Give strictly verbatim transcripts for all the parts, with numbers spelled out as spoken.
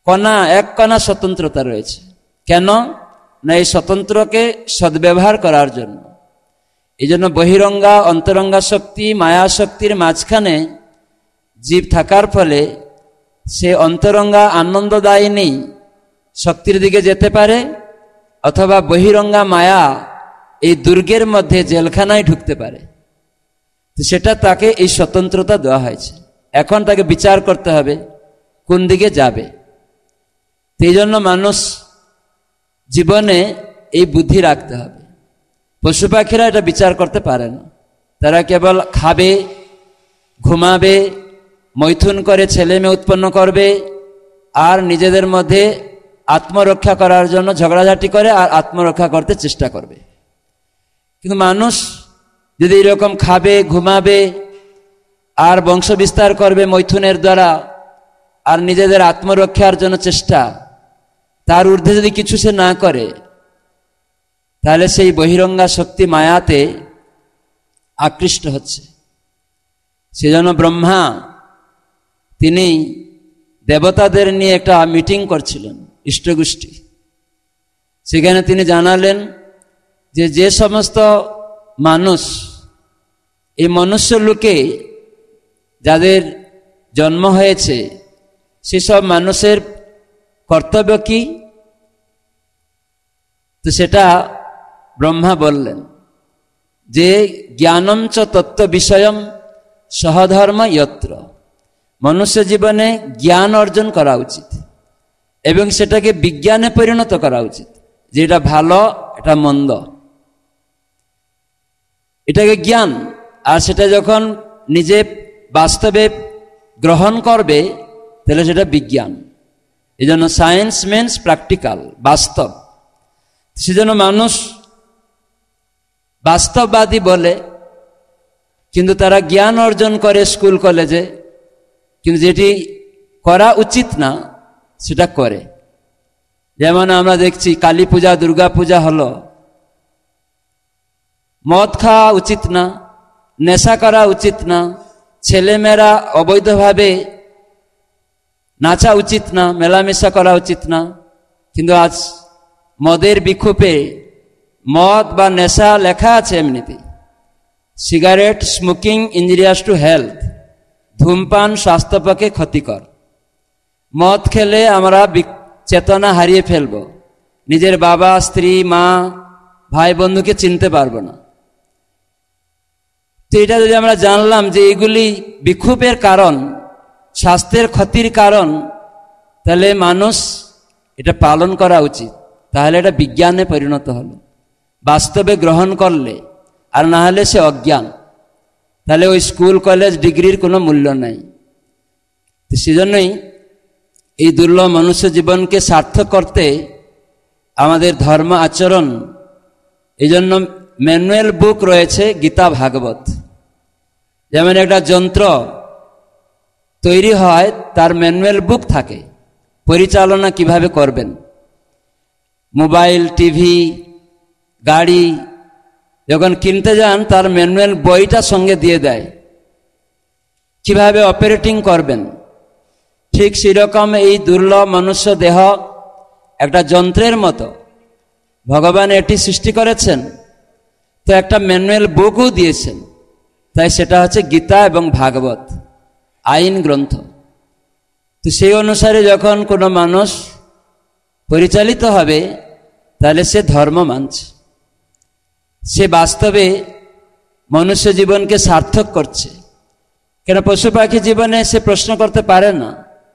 কণা এক কণা স্বতন্ত্রতা রয়েছে। কেন না এই স্বতন্ত্রকে সদ্ব্যবহার করার জন্য। এই জন্য বহিরঙ্গা অন্তরঙ্গা শক্তি মায়া শক্তির মাঝখানে জীব থাকার ফলে সে অন্তরঙ্গা আনন্দদায়িনী শক্তির দিকে যেতে পারে, অথবা বহিরঙ্গা মায়া এই দুর্গের মধ্যে জেলখানায় ঢুকতে পারে। তো সেটা তাকে এই স্বতন্ত্রতা দেওয়া হয়েছে। এখন তাকে বিচার করতে হবে কোন দিকে যাবে। এই জন্য মানুষ জীবনে এই বুদ্ধি রাখতে হবে। পশু পাখিরা এটা বিচার করতে পারে না। তারা কেবল খাবে, ঘুমাবে, মৈথুন করে ছেলে মেয়ে উৎপন্ন করবে, আর নিজেদের মধ্যে আত্মরক্ষা করার জন্য ঝগড়াঝাটি করে আর আত্মরক্ষা করতে চেষ্টা করবে। কিন্তু মানুষ যদি এরকম খাবে, ঘুমাবে আর বংশ বিস্তার করবে মৈথুনের দ্বারা, আর নিজেদের আত্মরক্ষার জন্য চেষ্টা, তার ঊর্ধ্বে যদি কিছু সে না করে, তাহলে সেই বহিরঙ্গা শক্তি মায়াতে আকৃষ্ট হচ্ছে। সেজন্য ব্রহ্মা তিনি দেবতাদের নিয়ে একটা মিটিং করছিলেন, ইষ্টগোষ্ঠী। সেখানে তিনি জানালেন যে যে সমস্ত মানুষ এই মনুষ্য লোকে যাদের জন্ম হয়েছে, সেসব মানুষের কর্তব্য কি? তো সেটা ব্রহ্মা বললেন যে জ্ঞানম চ তত্ত্ব বিষয়ম সহধর্ম যত্র। মনুষ্য জীবনে জ্ঞান অর্জন করা উচিত এবং সেটাকে বিজ্ঞানে পরিণত করা উচিত, যে এটা ভালো, এটা মন্দ, এটাকে জ্ঞান। আর সেটা যখন নিজে বাস্তবে গ্রহণ করবে তাহলে সেটা বিজ্ঞান। এই জন্য সায়েন্স মিন্স প্র্যাকটিক্যাল, বাস্তব। সেজন্য মানুষ বাস্তববাদী বলে, কিন্তু তারা জ্ঞান অর্জন করে স্কুল কলেজে, কিন্তু যেটি করা উচিত না সেটা করে। যেমন আমরা দেখছি কালী পূজা, দুর্গা পূজা হলো, মদ খাওয়া উচিত না, নেশা করা উচিত না, ছেলেমেয়েরা অবৈধভাবে নাচা উচিত না, মেলামেশা করা উচিত না। কিন্তু আজ মদের বিক্ষোভে মদ বা নেশা লেখা আছে এমনিতেই, cigarette smoking injurious to health, ধূমপান স্বাস্থ্যপক্ষে ক্ষতিকর। মদ খেলে আমরা চেতনা হারিয়ে ফেলব, নিজের বাবা, স্ত্রী, মা, ভাই বন্ধুকে চিনতে পারবো না। তো এটা যদি আমরা জানলাম যে এগুলি বিক্ষোভের কারণ, স্বাস্থ্যের ক্ষতির কারণ, তাহলে মানুষ এটা পালন করা উচিত। তাহলে এটা বিজ্ঞানে পরিণত হলো, বাস্তবে গ্রহণ করলে। আর না হলে সে অজ্ঞান, তাহলে ওই স্কুল কলেজ ডিগ্রির কোনো মূল্য নাই। তো সেজন্যই এই দুর্লভ মনুষ্য জীবনকে সার্থক করতে আমাদের ধর্ম আচরণ, এই জন্য ম্যানুয়াল বুক রয়েছে গীতা ভাগবত। যেমন একটা যন্ত্র তৈরি হয়, তার ম্যানুয়াল বুক থাকে, পরিচালনা কিভাবে করবেন। মোবাইল, টিভি, গাড়ি যখন কিনতে যান, তার ম্যানুয়াল বইটা সঙ্গে দিয়ে দেয়, কিভাবে অপারেটিং করবেন। ঠিক সেরকম এই দুর্লভ মনুষ্য দেহ একটা যন্ত্রের মতো ভগবান এটি সৃষ্টি করেছেন, তো একটা ম্যানুয়াল বুকও দিয়েছেন। তাই সেটা হচ্ছে গীতা এবং ভাগবত, আইন গ্রন্থ। তো সেই অনুসারে যখন কোনো মানুষ পরিচালিত হবে, তাহলে সে ধর্ম মানছে, সে বাস্তবে মনুষ্য জীবনকে সার্থক করছে। কেন পশু পাখি জীবনে সে প্রশ্ন করতে পারে না,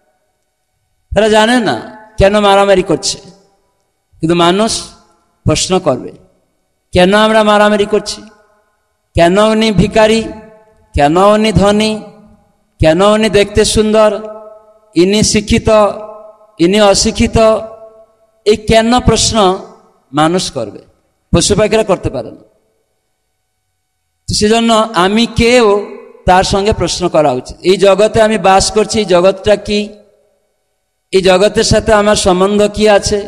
তারা জানে না কেন মারামারি করছে। কিন্তু মানুষ প্রশ্ন করবে, কেন আমরা মারামারি করছি, কেন উনি ভিখারি, কেন উনি ধনী, কেন উনি দেখতে সুন্দর, ইনি শিক্ষিত, ইনি অশিক্ষিত। এই কেন প্রশ্ন মানুষ করবে, পশু পাখিরা করতে পারে না। তো সেজন্য আমি কেউ তার সঙ্গে প্রশ্ন করা উচিত। এই জগতে আমি বাস করছি, এই জগৎটা কি, এই জগতের সাথে আমার সম্বন্ধ কি আছে,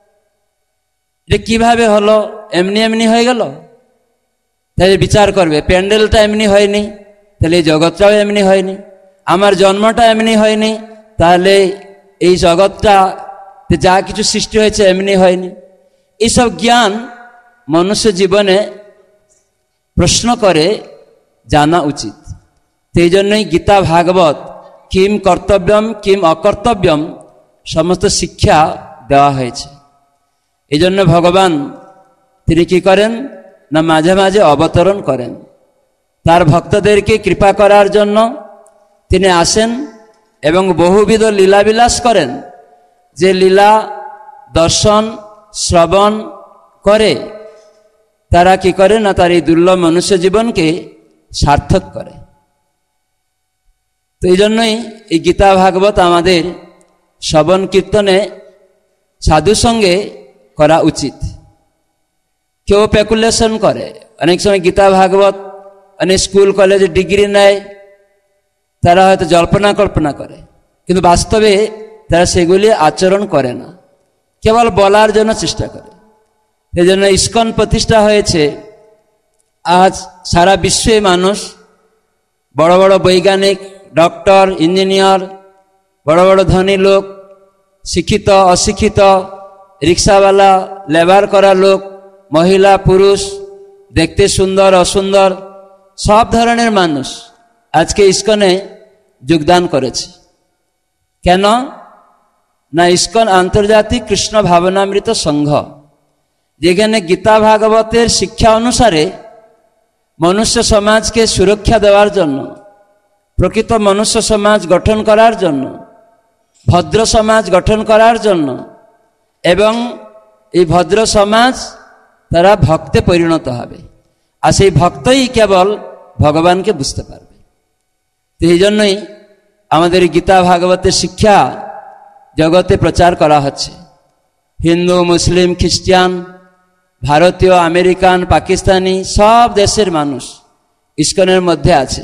এটা কিভাবে হলো, এমনি এমনি হয়ে গেল, তাহলে বিচার করবে। প্যান্ডেলটা এমনি হয়নি, তাহলে এই জগৎটাও এমনি হয়নি। আমার জন্মটা এমনি হয়নি, তাহলে এই জগৎটা যা কিছু সৃষ্টি হয়েছে এমনি হয়নি। এইসব জ্ঞান মনুষ্য জীবনে প্রশ্ন করে জানা উচিত। সেই জন্যই গীতা ভাগবত কিম কর্তব্যম কিম অকর্তব্যম সমস্ত শিক্ষা দেওয়া হয়েছে। এই জন্য ভগবান তিনি কি করেন না মাঝে মাঝে অবতরণ করেন, তার ভক্তদেরকে কৃপা করার জন্য তিনি আসেন এবং বহুবিধ লীলাবিলাস করেন, যে লীলা দর্শন শ্রবণ করে তারা কি করে না তার এই দুর্লভ মনুষ্য জীবনকে সার্থক করে। তো এই জন্যই এই গীতা ভাগবত আমাদের শ্রবণ কীর্তনে সাধু সঙ্গে করা উচিত। কেউ স্পেকুলেশন করে, অনেক সময় গীতা ভাগবত অনেক স্কুল কলেজে ডিগ্রি নেয়, তারা হয়তো জল্পনা কল্পনা করে, কিন্তু বাস্তবে তারা সেগুলি আচরণ করে না, কেবল বলার জন্য চেষ্টা করে। এই জন্য ইস্কন প্রতিষ্ঠা হয়েছে। আজ সারা বিশ্বে মানুষ বড় বড় বৈজ্ঞানিক, ডক্টর, ইঞ্জিনিয়ার, বড় বড় ধনী লোক, শিক্ষিত অশিক্ষিত, রিক্সাওয়ালা, লেবার করা লোক, মহিলা পুরুষ, দেখতে সুন্দর অসুন্দর, সব ধরনের মানুষ আজকে ইস্কনে যোগদান করেছে। কেন না ইস্কন আন্তর্জাতিক কৃষ্ণ ভাবনামৃত সংঘ, যেখানে গীতা ভাগবতের শিক্ষা অনুসারে মনুষ্য সমাজকে সুরক্ষা দেওয়ার জন্য, প্রকৃত মনুষ্য সমাজ গঠন করার জন্য, ভদ্র সমাজ গঠন করার জন্য, এবং এই ভদ্র সমাজ তারা ভক্তে পরিণত হবে, আর সেই ভক্তই কেবল ভগবানকে বুঝতে পারবে। তো এই জন্যই আমাদের গীতা ভাগবতের শিক্ষা জগতে প্রচার করা হচ্ছে। হিন্দু, মুসলিম, খ্রিস্টান, ভারতীয়, আমেরিকান, পাকিস্তানি সব দেশের মানুষ ইস্কনের মধ্যে আছে।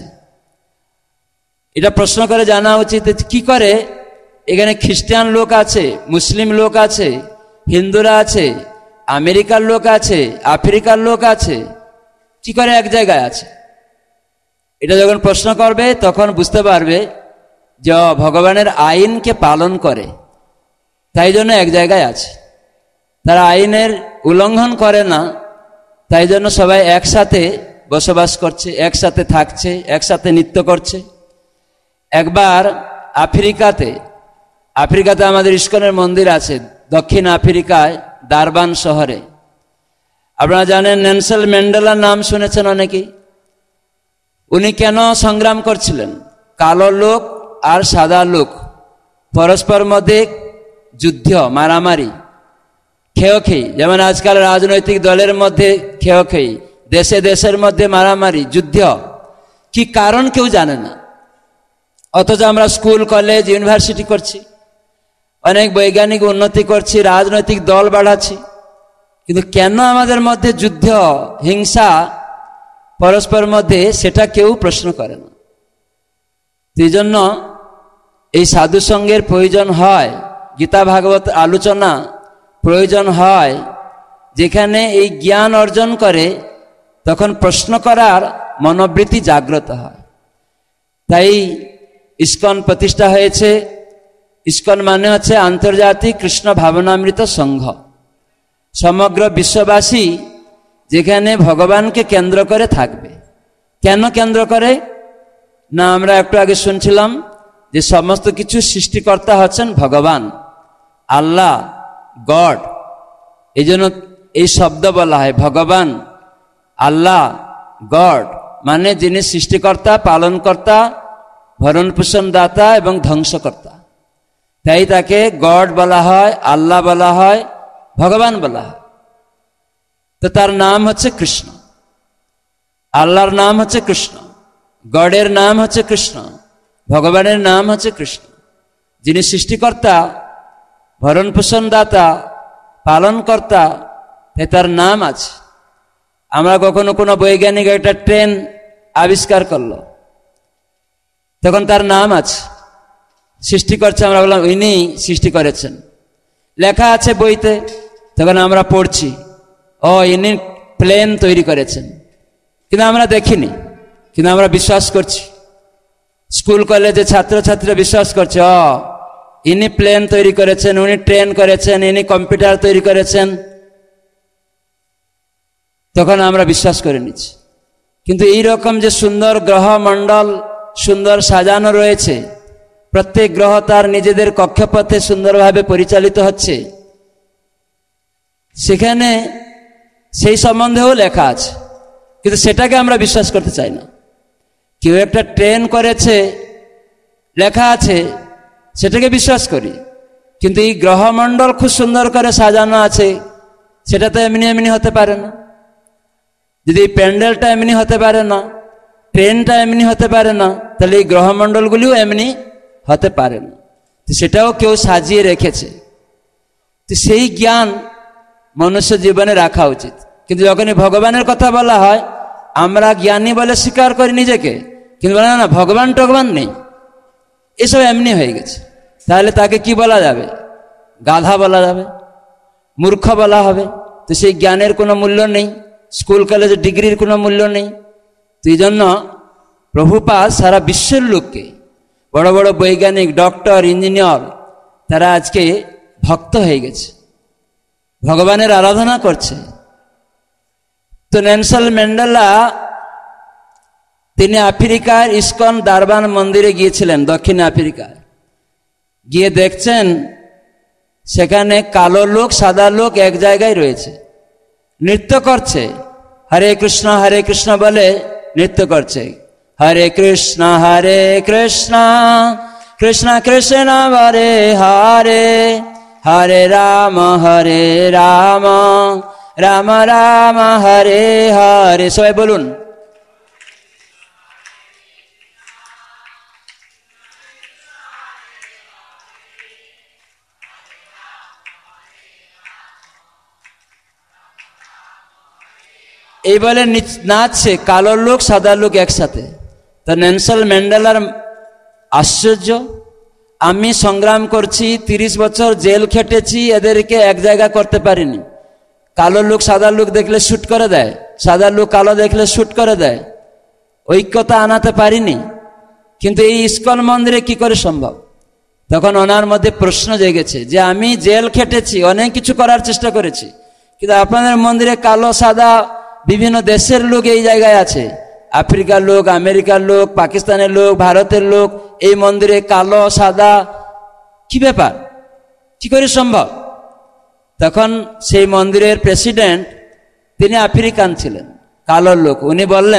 এটা প্রশ্ন করে জানা উচিত কি করে এখানে খ্রিস্টান লোক আছে, মুসলিম লোক আছে, হিন্দুরা আছে, আমেরিকার লোক আছে, আফ্রিকার লোক আছে, কি করে এক জায়গায় আছে? এটা যখন প্রশ্ন করবে তখন বুঝতে পারবে যে ভগবানের আইনকে পালন করে, তাই জন্য এক জায়গায় আছে। তারা আইনের উল্লঙ্ঘন করে না, তাই জন্য সবাই একসাথে বসবাস করছে, একসাথে থাকছে, একসাথে নৃত্য করছে। একবার আফ্রিকাতে আফ্রিকাতে আমাদের ইস্কনের মন্দির আছে, দক্ষিণ আফ্রিকায় দারবান শহরে। আপনারা জানেন নেলসন ম্যান্ডেলার নাম শুনেছেন অনেকেই। উনি কেন সংগ্রাম করছিলেন? কালো লোক আর সাদা লোক পরস্পর মধ্যে যুদ্ধ, মারামারি, খেয়োখেই, যেমন আজকাল রাজনৈতিক দলের মধ্যে খেয়োখেই, দেশে দেশের মধ্যে মারামারি, যুদ্ধ। কি কারণ কেউ জানে না, অথচ আমরা স্কুল কলেজ ইউনিভার্সিটি করছি, অনেক বৈজ্ঞানিক উন্নতি করছি, রাজনৈতিক দল বাড়াচ্ছি, কিন্তু কেন আমাদের মধ্যে যুদ্ধ, হিংসা পরস্পর মধ্যে, সেটা কেউ প্রশ্ন করে না। এই জন্য এই সাধু সঙ্গের প্রয়োজন হয়, গীতা ভাগবত আলোচনা প্রয়োজন হয়, যেখানে এই জ্ঞান অর্জন করে তখন প্রশ্ন করার মনোবৃত্তি জাগ্রত হয়। তাই ইস্কন প্রতিষ্ঠা হয়েছে। ইস্কন মানে হচ্ছে আন্তর্জাতিক কৃষ্ণ ভাবনামৃত সংঘ। সমগ্র বিশ্ববাসী যেখানে ভগবানকে কেন্দ্র করে থাকবে। কেন কেন্দ্র করে না, আমরা একটু আগে শুনছিলাম যে সমস্ত কিছু সৃষ্টিকর্তা হচ্ছেন ভগবান, আল্লাহ, গড। এই জন্য এই শব্দ বলা হয় ভগবান, আল্লাহ, গড, মানে যিনি সৃষ্টিকর্তা, পালনকর্তা, ভরণ পোষণ দাতা এবং ধ্বংসকর্তা। তাই তাকে গড বলা হয়, আল্লাহ বলা হয়, ভগবান বলা হয়। তো তার নাম হচ্ছে কৃষ্ণ। আল্লাহর নাম হচ্ছে কৃষ্ণ, গডের নাম হচ্ছে কৃষ্ণ, ভগবানের নাম হচ্ছে কৃষ্ণ। যিনি সৃষ্টিকর্তা, ভরণ পোষণ দাতা, পালনকর্তা, তাই তার নাম আছে। আমরা কখনো কোনো বৈজ্ঞানিক একটা ট্রেন আবিষ্কার করলো, তখন তার নাম আছে, সৃষ্টি করছে, আমরা বললাম ইনি সৃষ্টি করেছেন। লেখা আছে বইতে, তখন আমরা পড়ছি ও ইনি প্লেন তৈরি করেছেন, কিন্তু আমরা দেখিনি, কিন্তু আমরা বিশ্বাস করছি। স্কুল কলেজে ছাত্রছাত্রীরা বিশ্বাস করছে ও ইনি প্লেন তৈরি করেছেন, উনি ট্রেন করেছেন, ইনি কম্পিউটার তৈরি করেছেন, তখন আমরা বিশ্বাস করে নিচ্ছি। কিন্তু এই রকম যে সুন্দর গ্রহ মণ্ডল সুন্দর সাজানো রয়েছে, প্রত্যেক গ্রহ তার নিজেদের কক্ষপথে সুন্দরভাবে পরিচালিত হচ্ছে, সেখানে সেই সম্বন্ধেও লেখা আছে, কিন্তু সেটাকে আমরা বিশ্বাস করতে চাই না। কেউ একটা ট্রেন করেছে লেখা আছে, সেটাকে বিশ্বাস করি, কিন্তু এই গ্রহমণ্ডল খুব সুন্দর করে সাজানো আছে, সেটা তো এমনি এমনি হতে পারে না। যদি এই প্যান্ডেলটা এমনি হতে পারে না, ট্রেনটা এমনি হতে পারে না, তাহলে এই গ্রহমণ্ডলগুলিও এমনি হতে পারে না। তো সেটাও কেউ সাজিয়ে রেখেছে। তো সেই জ্ঞান মনুষ্য জীবনে রাখা উচিত। কিন্তু যখনই ভগবানের কথা বলা হয়, আমরা জ্ঞানী বলে স্বীকার করি নিজেকে, কিন্তু বলে না ভগবান টগবান নেই, এসব এমনি হয়ে গেছে। তাহলে তাকে কি বলা যাবে? গাধা বলা যাবে, মূর্খ বলা হবে। তো সেই জ্ঞানের কোনো মূল্য নেই, স্কুল কলেজের ডিগ্রির কোনো মূল্য নেই। তো এই জন্য প্রভুপাদ সারা বিশ্বের লোককে, বড় বড় বৈজ্ঞানিক, ডক্টর, ইঞ্জিনিয়ার, তারা আজকে ভক্ত হয়ে গেছে, ভগবানের আরাধনা করছে। তো নেলসন ম্যান্ডেলা তিনি আফ্রিকার ইস্কন দারবান মন্দিরে গিয়েছিলেন, দক্ষিণ আফ্রিকায়। গিয়ে দেখছেন সেখানে কালো লোক সাদা লোক এক জায়গায় রয়েছে, নৃত্য করছে, হরে কৃষ্ণ হরে কৃষ্ণ বলে নৃত্য করছে। হরে কৃষ্ণ হরে কৃষ্ণ কৃষ্ণ কৃষ্ণ হরে হরে, হরে রাম হরে রাম রাম রাম হরে হরে। সবাই বলুন। এই বলে নাচছে কালো লোক সাদা লোক একসাথে। তো নেলসন ম্যান্ডেলার আশ্চর্য, আমি সংগ্রাম করছি, তিরিশ বছর জেল খেটেছি, এদেরকে এক জায়গা করতে পারিনি। কালো লোক সাদা লোক দেখলে শুট করে দেয়, সাদা লোক কালো দেখলে শুট করে দেয়, ঐক্যতা আনাতে পারিনি, কিন্তু এই ইস্কন মন্দিরে কি করে সম্ভব? তখন ওনার মধ্যে প্রশ্ন জেগেছে যে আমি জেল খেটেছি, অনেক কিছু করার চেষ্টা করেছি, কিন্তু আপনাদের মন্দিরে কালো সাদা বিভিন্ন দেশের লোক এই জায়গায় আছে, আফ্রিকার লোক, আমেরিকার লোক, পাকিস্তানের লোক, ভারতের লোক, এই মন্দিরে কালো সাদা, কি ব্যাপার, কি করে সম্ভব? তখন সেই মন্দিরের প্রেসিডেন্ট, তিনি আফ্রিকান ছিলেন, কালো লোক, উনি বললেন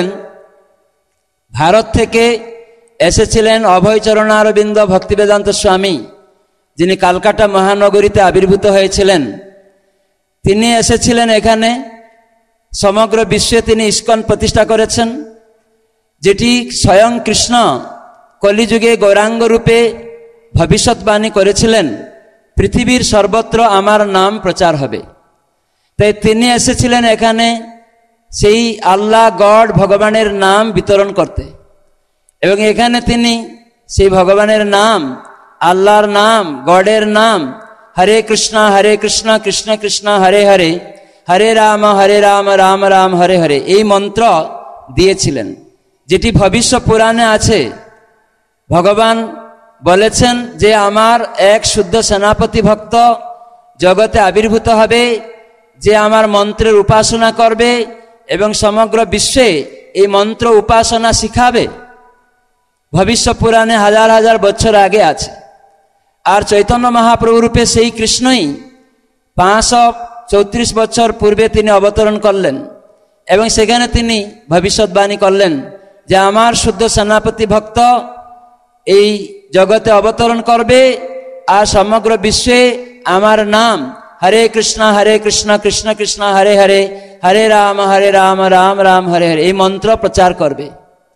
ভারত থেকে এসেছিলেন অভয়চরণ অরবিন্দ ভক্তিবেদান্ত স্বামী, যিনি কলকাতা মহানগরীতে আবির্ভূত হয়েছিলেন। তিনি এসেছিলেন এখানে, সমগ্র বিশ্বে তিনি ইস্কন প্রতিষ্ঠা করেছেন, যেটি স্বয়ং কৃষ্ণ কলিযুগে গৌরাঙ্গ রূপে ভবিষ্যৎবাণী করেছিলেন, পৃথিবীর সর্বত্র আমার নাম প্রচার হবে। তাই তিনি এসেছিলেন এখানে সেই আল্লাহ গড ভগবানের নাম বিতরণ করতে, এবং এখানে তিনি সেই ভগবানের নাম, আল্লাহর নাম, গডের নাম, হরে কৃষ্ণ হরে কৃষ্ণ কৃষ্ণ কৃষ্ণ হরে হরে, হরে রাম হরে রাম রাম রাম হরে হরে, এই মন্ত্র দিয়েছিলেন, যেটি ভবিষ্য পুরাণে আছে। ভগবান বলেছেন যে আমার এক শুদ্ধ সেনাপতি ভক্ত জগতে আবির্ভূত হবে, যে আমার মন্ত্রের উপাসনা করবে এবং সমগ্র বিশ্বে এই মন্ত্র উপাসনা শিখাবে। ভবিষ্য পুরাণে হাজার হাজার বছর আগে আছে। আর চৈতন্য মহাপ্রভু রূপে সেই কৃষ্ণই পাঁচশো চৌত্রিশ বছর পূর্বে তিনি অবতরণ করলেন, এবং সেখানে তিনি ভবিষ্যৎবাণী করলেন যে আমার শুদ্ধ সেনাপতি ভক্ত এই জগতে অবতরণ করবে, আর সমগ্র বিশ্বে আমার নাম হরে কৃষ্ণ হরে কৃষ্ণ কৃষ্ণ কৃষ্ণ হরে হরে, হরে রাম হরে রাম রাম রাম হরে হরে, এই মন্ত্র প্রচার করবে।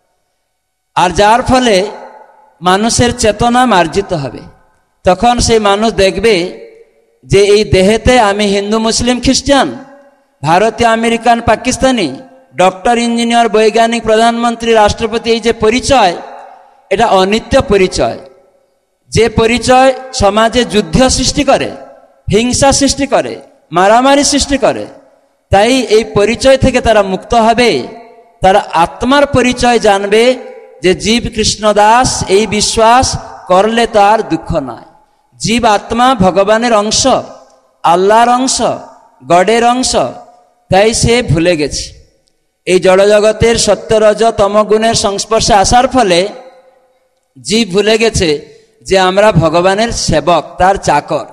আর যার ফলে মানুষের চেতনা মার্জিত হবে। তখন সেই মানুষ দেখবে যে এই দেহেতে আমি হিন্দু, মুসলিম, খ্রিস্টান, ভারতীয়, আমেরিকান, পাকিস্তানি, ডক্টর, ইঞ্জিনিয়ার, বৈজ্ঞানিক, প্রধানমন্ত্রী, রাষ্ট্রপতি, এই যে পরিচয়, এটা অনিত্য পরিচয়। যে পরিচয় সমাজে যুদ্ধ সৃষ্টি করে, হিংসা সৃষ্টি করে, মারামারি সৃষ্টি করে। তাই এই পরিচয় থেকে তারা মুক্ত হবে, তারা আত্মার পরিচয় জানবে যে জীব কৃষ্ণদাস, এই বিশ্বাস করলে তার দুঃখ নাই। জীব আত্মা ভগবানের অংশ, আল্লাহর অংশ, গডের অংশ, তাই সে ভুলে গেছে। এই জড়জগতের সত্য রজ তম গুণের সংস্পর্শে আসার ফলে জীব ভুলে গেছে যে আমরা ভগবানের সেবক, তার চাকর।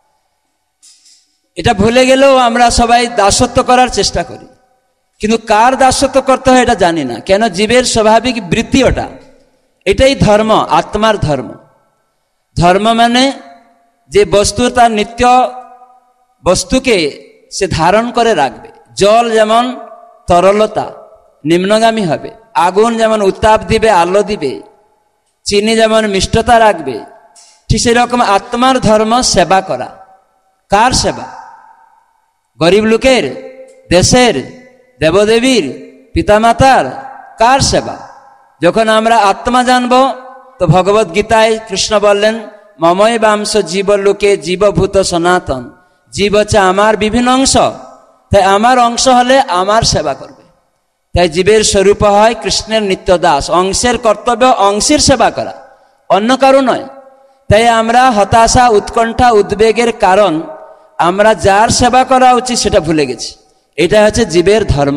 এটা ভুলে গেলেও আমরা সবাই দাসত্ব করার চেষ্টা করি, কিন্তু কার দাসত্ব করতে হয় এটা জানি না। কেন? জীবের স্বাভাবিক বৃত্তি ওটা, এটাই ধর্ম, আত্মার ধর্ম। ধর্ম মানে যে বস্তু তার নিত্য বস্তুকে সে ধারণ করে রাখবে। জল যেমন তরলতা, নিম্নগামী হবে, আগুন যেমন উত্তাপ দিবে, আলো দিবে, চিনি যেমন মিষ্টতা রাখবে, ঠিক সেরকম আত্মার ধর্ম সেবা করা। কার সেবা? গরিব লোকের, দেশের, দেবদেবীর, পিতামাতার? কার সেবা? যখন আমরা আত্মা জানব, তো ভগবত গীতায় কৃষ্ণ বললেন, মময় বাংশ জীব লোকে জীবভূত সনাতন। জীব হচ্ছে আমার বিভিন্ন অংশ, তাই আমার অংশ হলে আমার সেবা করবে। তাই জীবের স্বরূপ হয় কৃষ্ণের নিত্য দাস। অংশের কর্তব্য অংশের সেবা করা, অন্য কারো নয়। তাই আমরা হতাশা, উৎকণ্ঠা, উদ্বেগের কারণ আমরা যার সেবা করা উচিত সেটা ভুলে গেছি। এটা হচ্ছে জীবের ধর্ম।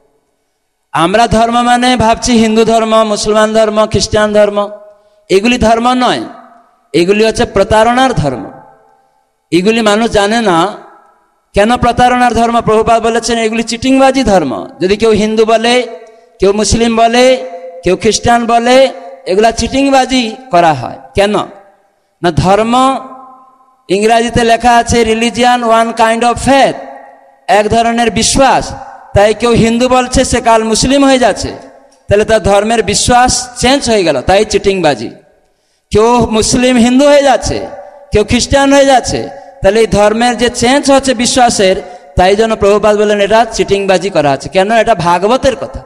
আমরা ধর্ম মানে ভাবছি হিন্দু ধর্ম, মুসলমান ধর্ম, খ্রিস্টান ধর্ম। এগুলি ধর্ম নয়, এগুলি হচ্ছে প্রতারণার ধর্ম। এগুলি মানুষ জানে না। কেন প্রতারণার ধর্ম? প্রভুপাদ বলেছেন এগুলি চিটিংবাজি ধর্ম। যদি কেউ হিন্দু বলে, কেউ মুসলিম বলে, কেউ খ্রিস্টান বলে, এগুলা চিটিংবাজি করা হয়। কেন না? ধর্ম ইংরাজিতে লেখা আছে religion one kind of faith, এক ধরনের বিশ্বাস। তাই কেউ হিন্দু বলছে, সে কাল মুসলিম হয়ে যাচ্ছে, তাহলে তার ধর্মের বিশ্বাস চেঞ্জ হয়ে গেল, তাই চিটিংবাজি। কেউ মুসলিম হিন্দু হয়ে যাচ্ছে, কেউ খ্রিস্টান হয়ে যাচ্ছে, তাহলে এই ধর্মের যে চেঞ্জ হচ্ছে বিশ্বাসের, তাই জন্য প্রভুপাদ বলেন এটা চিটিংবাজি করা আছে। কেন? এটা ভাগবতের কথা।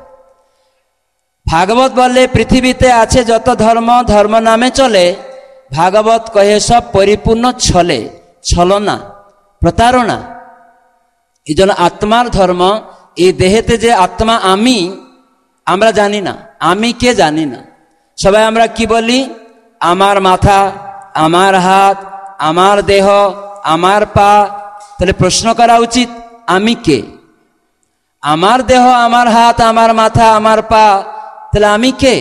ভাগবত বলে পৃথিবীতে আছে যত ধর্ম, ধর্ম নামে চলে, ভাগবত কহে সব পরিপূর্ণ ছলে, ছলনা, প্রতারণা। এই জন্য আত্মার ধর্ম, এই দেহেতে যে আত্মা আমি, আমরা জানি না আমি কে, জানি না। সবাই আমরা কি বলি? আমার মাথা, আমার হাত, আমার দেহ, আমার পা। তাহলে প্রশ্ন করা উচিত আমি কে? আমার দেহ, আমার হাত, আমার মাথা, আমার পা, তাহলে আমি কে?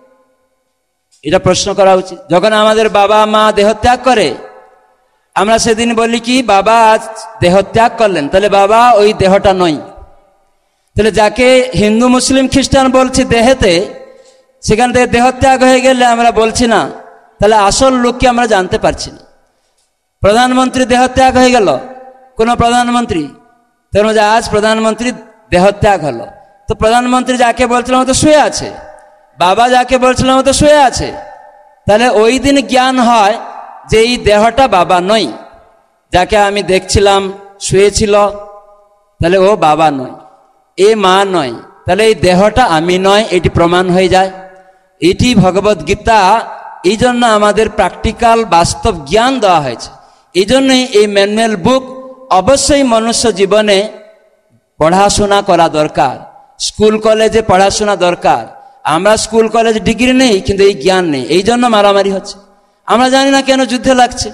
এটা প্রশ্ন করা উচিত। যখন আমাদের বাবা মা দেহত্যাগ করে, আমরা সেদিন বলি কি বাবা আজ দেহত্যাগ করলেন, তাহলে বাবা ওই দেহটা নয়। তাহলে যাকে হিন্দু মুসলিম খ্রিস্টান বলছি দেহেতে, সেখান থেকে দেহত্যাগ হয়ে গেলে আমরা বলছি না, তাহলে আসল লোককে আমরা জানতে পারছি না। প্রধানমন্ত্রী দেহত্যাগ হয়ে গেল, কোন প্রধানমন্ত্রী, তার মধ্যে আজ প্রধানমন্ত্রী দেহত্যাগ হলো, তো প্রধানমন্ত্রী যাকে বলছিলাম তো শুয়ে আছে, বাবা যাকে বলছিলাম তো শুয়ে আছে। তাহলে ওই দিন জ্ঞান হয় যে এই দেহটা বাবা নয়, যাকে আমি দেখছিলাম শুয়েছিল, তাহলে ও বাবা নয়, এ মা নয়, তাহলে এই দেহটা আমি নয়, এটি প্রমাণ হয়ে যায়। এটি ভগবত গীতা। এই জন্য আমাদের প্র্যাকটিক্যাল বাস্তব জ্ঞান দেওয়া হয়েছে। এই জন্যই এই ম্যানুয়াল বুক অবশ্যই মনুষ্য জীবনে পড়াশোনা করা দরকার, স্কুল কলেজে পড়াশোনা দরকার। আমরা স্কুল কলেজ ডিগ্রি নেই, কিন্তু এই জ্ঞান নেই, এই জন্য মারামারি হচ্ছে। আমরা জানি না কেন যুদ্ধে লাগছে,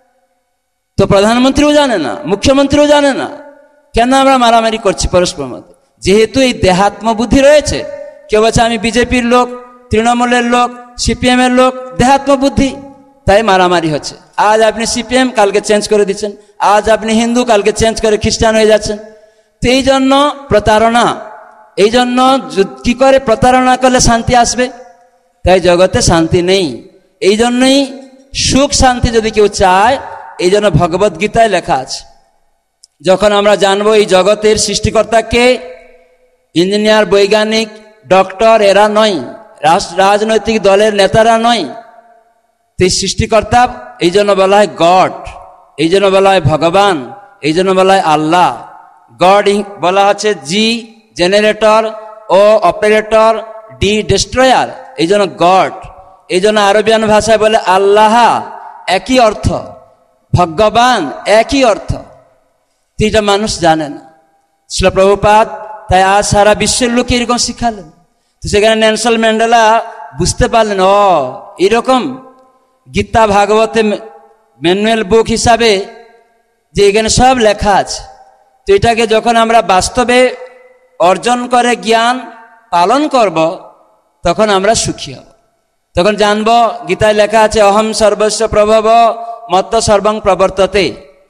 তো প্রধানমন্ত্রীও জানে না, মুখ্যমন্ত্রীও জানে না, কেন আমরা মারামারি করছি পরস্পর মধ্যে। যেহেতু এই দেহাত্ম বুদ্ধি রয়েছে। কেউ বলছে আমি বিজেপির লোক, তৃণমূলের লোক, সিপিএম এর লোক, দেহাত্ম বুদ্ধি, তাই মারামারি হচ্ছে। আজ আপনি সিপিএম, কালকে চেঞ্জ করে দিচ্ছেন, আজ আপনি হিন্দু, কালকে চেঞ্জ করে খ্রিস্টান হয়ে যাচ্ছেন। তো এই জন্য প্রতারণা। এই জন্য কি করে প্রতারণা করলে শান্তি আসবে? তাই জগতে শান্তি নেই। এই জন্যই সুখ শান্তি যদি কেউ চায়, এই জন্য ভগবত গীতায় লেখা আছে, যখন আমরা জানবো এই জগতের সৃষ্টিকর্তাকে, ইঞ্জিনিয়ার, বৈজ্ঞানিক, ডক্টর এরা নয়, রাজনৈতিক দলের নেতারা নয়, তো এই সৃষ্টিকর্তা, এই জন্য বলা হয় গড, এই জন্য বলা হয় ভগবান, এই জন্য বলা হয় আল্লাহ। গড বলা হচ্ছে G generator, O operator, D destroyer, এই জন্য গড। এই জন্য আরবিয়ান ভাষায় বলে আল্লাহ, একই অর্থ, ভগবান একই অর্থ। এটা মানুষ জানে না। ছিল প্রভুপাদ তাই আজ সারা বিশ্বের লোক এরকম শিখালেন। তো সেখানে নেলসন ম্যান্ডেলা বুঝতে পারলেন, ও এরকম গীতা ভাগবতে ম্যানুয়াল বুক হিসাবে যে এখানে সব লেখা আছে। তো এটাকে যখন আমরা বাস্তবে অর্জন করে জ্ঞান পালন করব, তখন আমরা সুখী হব। তখন জানব গীতায় লেখা আছে অহম সর্বস্ব প্রভব মত্ত সর্বং প্রবর্ততে।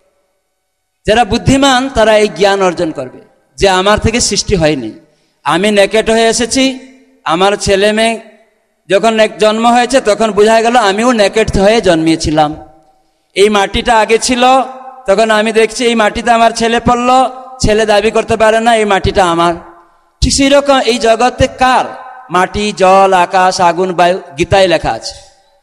যারা বুদ্ধিমান তারা এই জ্ঞান অর্জন করবে যে আমার থেকে সৃষ্টি হয়নি, আমি নেকেট হয়ে এসেছি। আমার ছেলে মেয়ে যখন জন্ম হয়েছে তখন বোঝা গেল আমিও নেকেট হয়ে জন্মিয়েছিলাম। এই মাটিটা আগে ছিল, তখন আমি দেখছি এই মাটিতে আমার ছেলে পড়লো, ছেলে দাবি করতে পারে না এই মাটিটা আমার। ঠিক সেই রকম এই জগতে কার? মাটি, জল, আকাশ, আগুন, বায়ু, গীতায় লেখা আছে।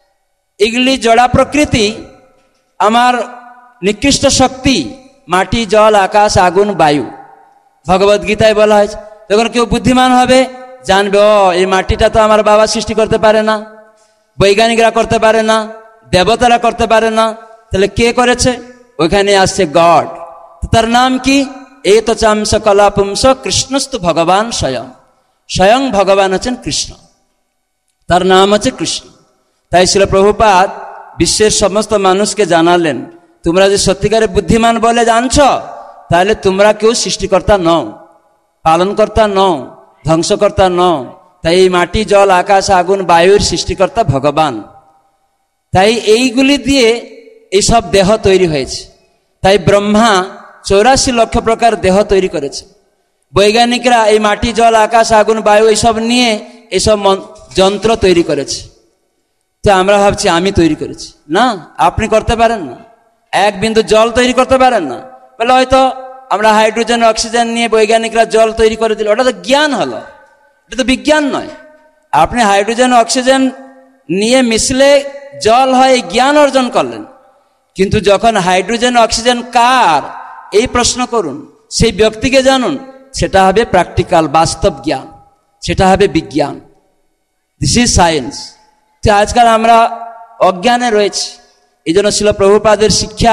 এগুলি জড়া প্রকৃতি, আমার নিকৃষ্ট শক্তি মাটি, জল, আকাশ, আগুন, বায়ু। ভগবত গীতায় বলা হয়েছে। যখন কেউ বুদ্ধিমান হবে জানবে ও এই মাটিটা তো আমার বাবা সৃষ্টি করতে পারে না, বৈজ্ঞানিকরা করতে পারে না, দেবতারা করতে পারে না, তাহলে কে করেছে? ওইখানে আসছে গড। তার নাম কি? এই তো চাংস কলা পুংস কৃষ্ণস্তু ভগবান স্বয়ং। স্বয়ং ভগবান হচ্ছেন কৃষ্ণ, তার নাম হচ্ছে কৃষ্ণ। তাই ছিল প্রভুপাদ বিশ্বের সমস্ত মানুষকে জানালেন, তোমরা যে সত্যিকারে বুদ্ধিমান বলে জানছ, তাহলে তোমরা কেউ সৃষ্টিকর্তা নও, পালনকর্তা নও, ধ্বংসকর্তা নও। তাই এই মাটি, জল, আকাশ, আগুন, বায়ুর সৃষ্টিকর্তা ভগবান। তাই এইগুলি দিয়ে এইসব দেহ তৈরি হয়েছে। তাই ব্রহ্মা চৌরাশি লক্ষ প্রকার দেহ তৈরি করেছে। বৈজ্ঞানিকরা এই মাটি, জল, আকাশ, আগুন, বায়ু এইসব নিয়ে এইসব যন্ত্র তৈরি করেছে। তো আমরা ভাবছি আমি তৈরি করেছি। না, আপনি করতে পারেন না। এক বিন্দু জল তৈরি করতে পারেন না। বলে হয়তো আমরা হাইড্রোজেন, অক্সিজেন নিয়ে বৈজ্ঞানিকরা জল তৈরি করে দিল, ওটা তো জ্ঞান হলো, এটা তো বিজ্ঞান নয়। আপনি হাইড্রোজেন, অক্সিজেন নিয়ে মিশলে জল হয়, জ্ঞান অর্জন করলেন। কিন্তু যখন হাইড্রোজেন, অক্সিজেন কার এই প্রশ্ন করুন, সেই ব্যক্তিকে জানুন, সেটা হবে প্র্যাকটিক্যাল, বাস্তব জ্ঞান, সেটা হবে বিজ্ঞান। This is science. তো আজকাল আমরা অজ্ঞানে রয়েছি। এই জন্য ছিল প্রভুপাদের শিক্ষা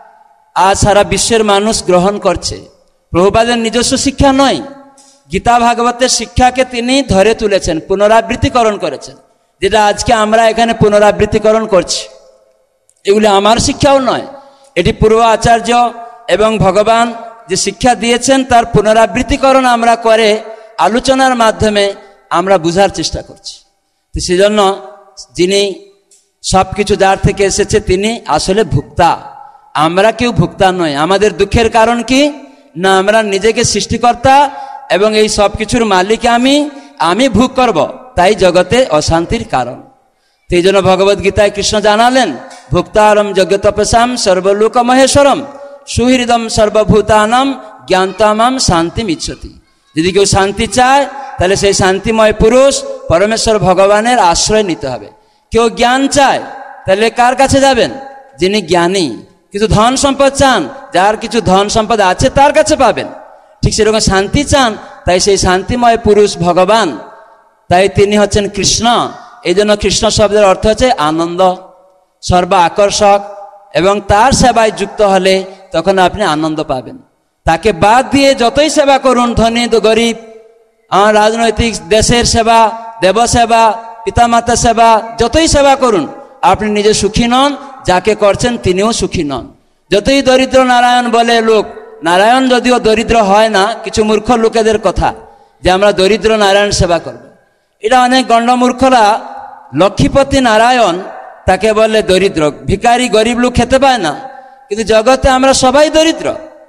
আজ সারা বিশ্বের মানুষ গ্রহণ করছে। প্রভুপাদের নিজস্ব শিক্ষা নয়, গীতা ভাগবতের শিক্ষাকে তিনি ধরে তুলেছেন, পুনরাবৃত্তিকরণ করেছেন, যেটা আজকে আমরা এখানে পুনরাবৃত্তিকরণ করছি। এগুলি আমার শিক্ষাও নয়, এটি পূর্ব আচার্য এবং ভগবান যে শিক্ষা দিয়েছেন তার পুনরাবৃত্তিকরণ আমরা করে আলোচনার মাধ্যমে আমরা বুঝার চেষ্টা করছি। তো সেজন্য যিনি সব কিছু যার থেকে এসেছে তিনি আসলে ভোক্তা, আমরা কেউ ভোক্তা নয়। আমাদের দুঃখের কারণ কি না, আমরা নিজেকে সৃষ্টিকর্তা এবং এই সব কিছুর মালিক আমি, আমি ভোগ করব, তাই জগতে অশান্তির কারণ। তো এই জন্য ভগবত গীতায় কৃষ্ণ জানালেন ভোক্তারম যজ্ঞ তপসাম সর্বলোক মহেশ্বরম সুহৃদম সর্বভূতানাম জ্ঞানতামাম শান্তিম ইচ্ছতি। যদি কেউ শান্তি চায় তাহলে সেই শান্তিময় পুরুষ পরমেশ্বর ভগবানের আশ্রয় নিতে হবে। কেউ জ্ঞান চায় তাহলে কার কাছে যাবেন? যিনি জ্ঞানী। কিছু ধন সম্পদ চান, যার কিছু ধন সম্পদ আছে তার কাছে পাবেন। ঠিক সেরকম শান্তি চান, তাই সেই শান্তিময় পুরুষ ভগবান, তাই তিনি হচ্ছেন কৃষ্ণ। এই জন্য কৃষ্ণ শব্দের অর্থ হচ্ছে আনন্দ, সর্ব আকর্ষক, এবং তার সেবায় যুক্ত হলে তখন আপনি আনন্দ পাবেন। তাকে বাদ দিয়ে যতই সেবা করুন, ধনী গরিব, রাজনৈতিক দেশের সেবা, দেব সেবা, পিতামাতা সেবা, যতই সেবা করুন আপনি নিজে সুখী নন, যাকে করছেন তিনিও সুখী নন। যতই দরিদ্র নারায়ণ বলে লোক, নারায়ণ যদিও দরিদ্র হয় না, কিছু মূর্খ লোকেদের কথা যে আমরা দরিদ্র নারায়ণ সেবা করব, এটা অনেক গণ্ডমূর্খরা লক্ষ্মীপতি নারায়ণ তাকে বলে দরিদ্র। ভিখারি গরিব লোক খেতে পায় না, কিন্তু জগতে আমরা সবাই দরিদ্র।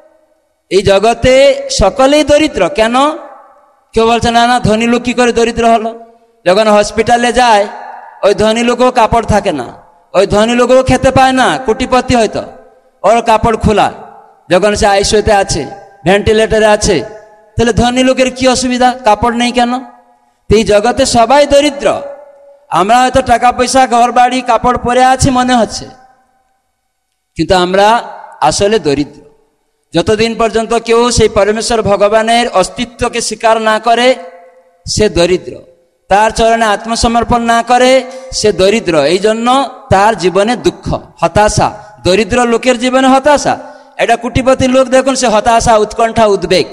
এই জগতে সকলেই দরিদ্র। কেন? কেউ বলছে না না ধনী লোক কি করে দরিদ্র হলো? যখন হসপিটালে যায় ওই ধনী লোকও কাপড় থাকে না, ওই ধনী লোকও খেতে পায় না, কোটিপতি হয়তো, ওর কাপড় খোলা। যখন সে আইসিইউতে আছে, ভেন্টিলেটরে আছে, তাহলে ধনী লোকের কি অসুবিধা? কাপড় নেই কেন? এই জগতে সবাই দরিদ্র। আমরা হয়তো টাকা পয়সা, ঘর বাড়ি, কাপড় পরে আছি মনে হচ্ছে, কিন্তু আমরা আসলে দরিদ্র। যতদিন পর্যন্ত কেউ সেই পরমেশ্বর ভগবানের অস্তিত্বকে স্বীকার না করে সে দরিদ্র, তার চরণে আত্মসমর্পণ না করে সে দরিদ্র। এই জন্য তার জীবনে দুঃখ, হতাশা। দরিদ্র লোকের জীবনে হতাশা। এটা কোটিপতি লোক দেখুন, সে হতাশা, উৎকণ্ঠা, উদ্বেগ।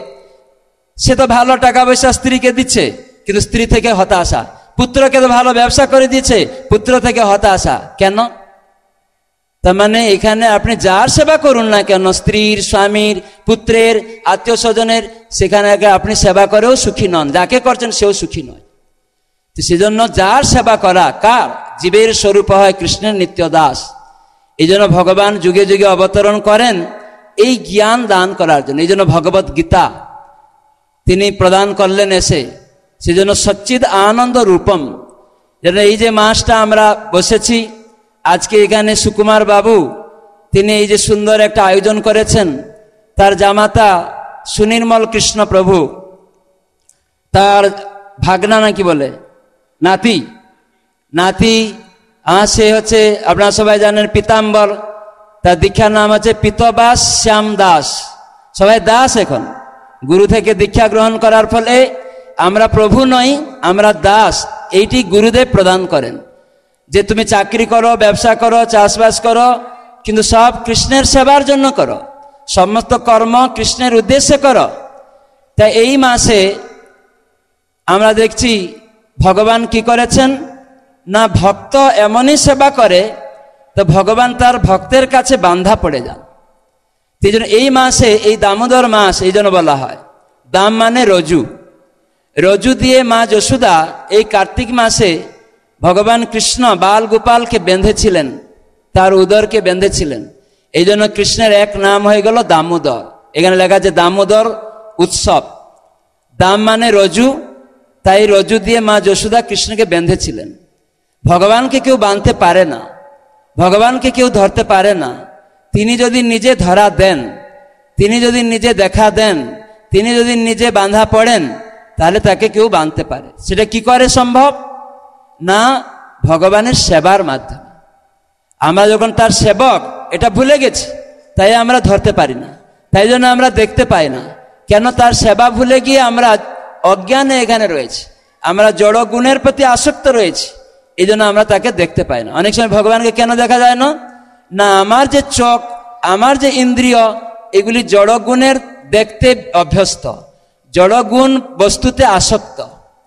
সে তো ভালো টাকা পয়সা স্ত্রীকে দিচ্ছে, কিন্তু স্ত্রী থেকে হতাশা। পুত্রকে তো ভালো ব্যবসা করে দিচ্ছে, পুত্র থেকে হতাশা। কেন? তো তার মানে এখানে আপনি যার সেবা করুন না কেন, স্ত্রীর, স্বামীর, পুত্রের, আত্মীয় স্বজনের, সেখানে আপনি সেবা করেও সুখী নন, যাকে করছেন সেও সুখী নয়। তো সেজন্য যার সেবা করা, কার? জীবের স্বরূপ হয় কৃষ্ণের নিত্য দাস। এই জন্য ভগবান যুগে যুগে অবতরণ করেন এই জ্ঞান দান করার জন্য। এই জন্য ভগবত গীতা তিনি প্রদান করলেন এসে, সেজন্য সচ্চিদ আনন্দ রূপম। যেন এই যে মাসটা আমরা বসেছি আজকে এখানে, সুকুমার বাবু তিনি এই যে সুন্দর একটা আয়োজন করেছেন, তার জামাতা সুনির্মল কৃষ্ণ প্রভু, তার ভাগনা নাকি বলে নাতি, নাতি সে হচ্ছে আপনারা সবাই জানেন পিতাম্বর, তার দীক্ষার নাম হচ্ছে পিতবাস শ্যাম দাস। সবাই দাস এখন, গুরু থেকে দীক্ষা গ্রহণ করার ফলে আমরা প্রভু নই, আমরা দাস। এইটি গুরুদেব প্রদান করেন যে তুমি চাকরি করো, ব্যবসা করো, চাষবাস করো, কিন্তু সব কৃষ্ণের সেবার জন্য করো, সমস্ত কর্ম কৃষ্ণের উদ্দেশ্যে করো। তাই এই মাসে আমরা দেখছি ভগবান কি করেছেন না, ভক্ত এমনই সেবা করে তো ভগবান তার ভক্তের কাছে বাঁধা পড়ে যান। এই জন্য এই মাসে, এই দামোদর মাস এই জন্য বলা হয়, দাম মানে রজু, রজু দিয়ে মা যশোদা এই কার্তিক মাসে ভগবান কৃষ্ণ বাল গোপালকে বেঁধেছিলেন, তার উদরকে বেঁধেছিলেন। এই জন্য কৃষ্ণের এক নাম হয়ে গেল দামোদর। এখানে লেখা আছে দামোদর উৎসব। দাম মানে রজু, তাই রজু দিয়ে মা যশোদা কৃষ্ণকে বেঁধেছিলেন। ভগবানকে কেউ বাঁধতে পারে না, ভগবানকে কেউ ধরতে পারে না। তিনি যদি নিজে ধরা দেন, তিনি যদি নিজে দেখা দেন, তিনি যদি নিজে বাঁধা পড়েন, তাহলে তাকে কেউ বাঁধতে পারে। সেটা কি করে সম্ভব না, ভগবানের সেবার মাধ্যমে। আমরা যখন তার সেবক এটা ভুলে গেছি, তাই আমরা ধরতে পারি না, তাই জন্য আমরা দেখতে পাই না। কেন? তার সেবা ভুলে গিয়ে আমরা অজ্ঞানে এখানে রয়েছি, আমরা জড় গুণের প্রতি আসক্ত রয়েছি, এই জন্য আমরা তাকে দেখতে পাই না। অনেক সময় ভগবানকে কেন দেখা যায় না? না, আমার যে চোখ, আমার যে ইন্দ্রিয়, এগুলি জড় গুণের দেখতে অভ্যস্ত, জড়গুণ বস্তুতে আসক্ত।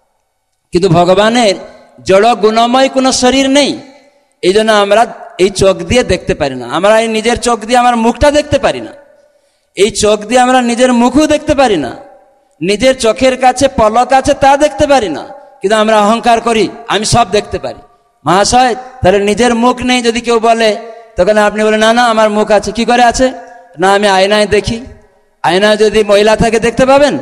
কিন্তু ভগবানের জড় গুণময় কোনো শরীর নেই, এই জন্য আমরা এই চোখ দিয়ে দেখতে পারি না। আমরা এই নিজের চোখ দিয়ে আমার মুখটা দেখতে পারি না, এই চোখ দিয়ে আমরা নিজের মুখও দেখতে পারি না, নিজের চোখের কাছে পলক আছে তা দেখতে পারি না, কিন্তু আমরা অহংকার করি আমি সব দেখতে পারি। মহাশয়, তাহলে নিজের মুখ নেই যদি কেউ বলে, তখন আপনি বলেন না না আমার মুখ আছে। কি করে আছে? না, আমি আয়নায় দেখি। আয়নায় যদি ময়লা থাকে দেখতে পাবেন?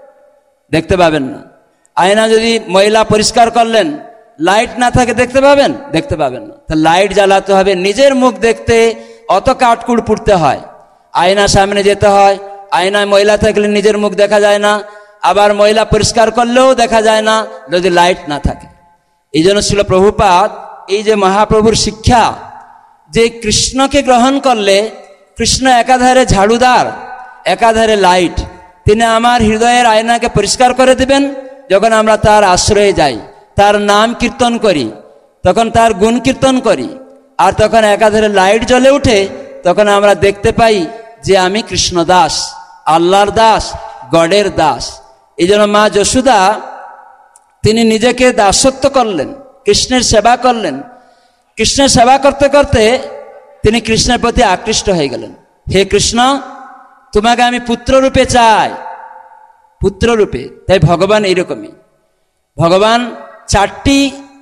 দেখতে পাবেন না। আয়না যদি ময়লা পরিষ্কার করলেন, লাইট না থাকে দেখতে পাবেন? দেখতে পাবেন না। তা লাইট জ্বালাতে হবে, নিজের মুখ দেখতে অত কাঠকুড় পুড়তে হয়, আয়না সামনে যেতে হয়। আয়নায় ময়লা থাকলে নিজের মুখ দেখা যায় না, আবার ময়লা পরিষ্কার করলেও দেখা যায় না যদি লাইট না থাকে। এই জন্য ছিল প্রভুপাদ এই যে মহাপ্রভুর শিক্ষা, যে কৃষ্ণকে গ্রহণ করলে কৃষ্ণ একাধারে ঝাড়ুদার, একাধারে লাইট। তিনি আমার হৃদয়ের আয়নাকে পরিষ্কার করে দিবেন যখন আমরা তার আশ্রয়ে যাই, তার নাম কীর্তন করি, তখন তার গুণ কীর্তন করি, আর তখন একাধারে লাইট জ্বলে উঠে, তখন আমরা দেখতে পাই যে আমি কৃষ্ণ দাস, আল্লাহর দাস, গডের দাস। এই জন্য মা যশোদা তিনি নিজেকে দাসত্ব করলেন, কৃষ্ণের সেবা করলেন। কৃষ্ণের সেবা করতে করতে তিনি কৃষ্ণের প্রতি আকৃষ্ট হয়ে গেলেন। হে কৃষ্ণ, তোমাকে আমি পুত্র রূপে চাই, পুত্র রূপে। তাই ভগবান এইরকমই, ভগবান চারটি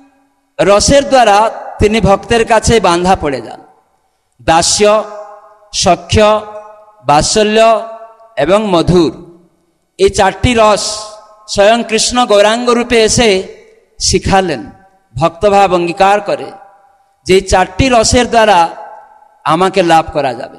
রসের দ্বারা তিনি ভক্তের কাছে বাঁধা পড়ে যান। দাস্য, সখ্য, বাৎসল্য এবং মধুর, এই চারটি রস স্বয়ং কৃষ্ণ গৌরাঙ্গ রূপে এসে শিখালেন। ভক্তভাব অঙ্গীকার করে যে চারটি রসের দ্বারা আমাকে লাভ করা যাবে।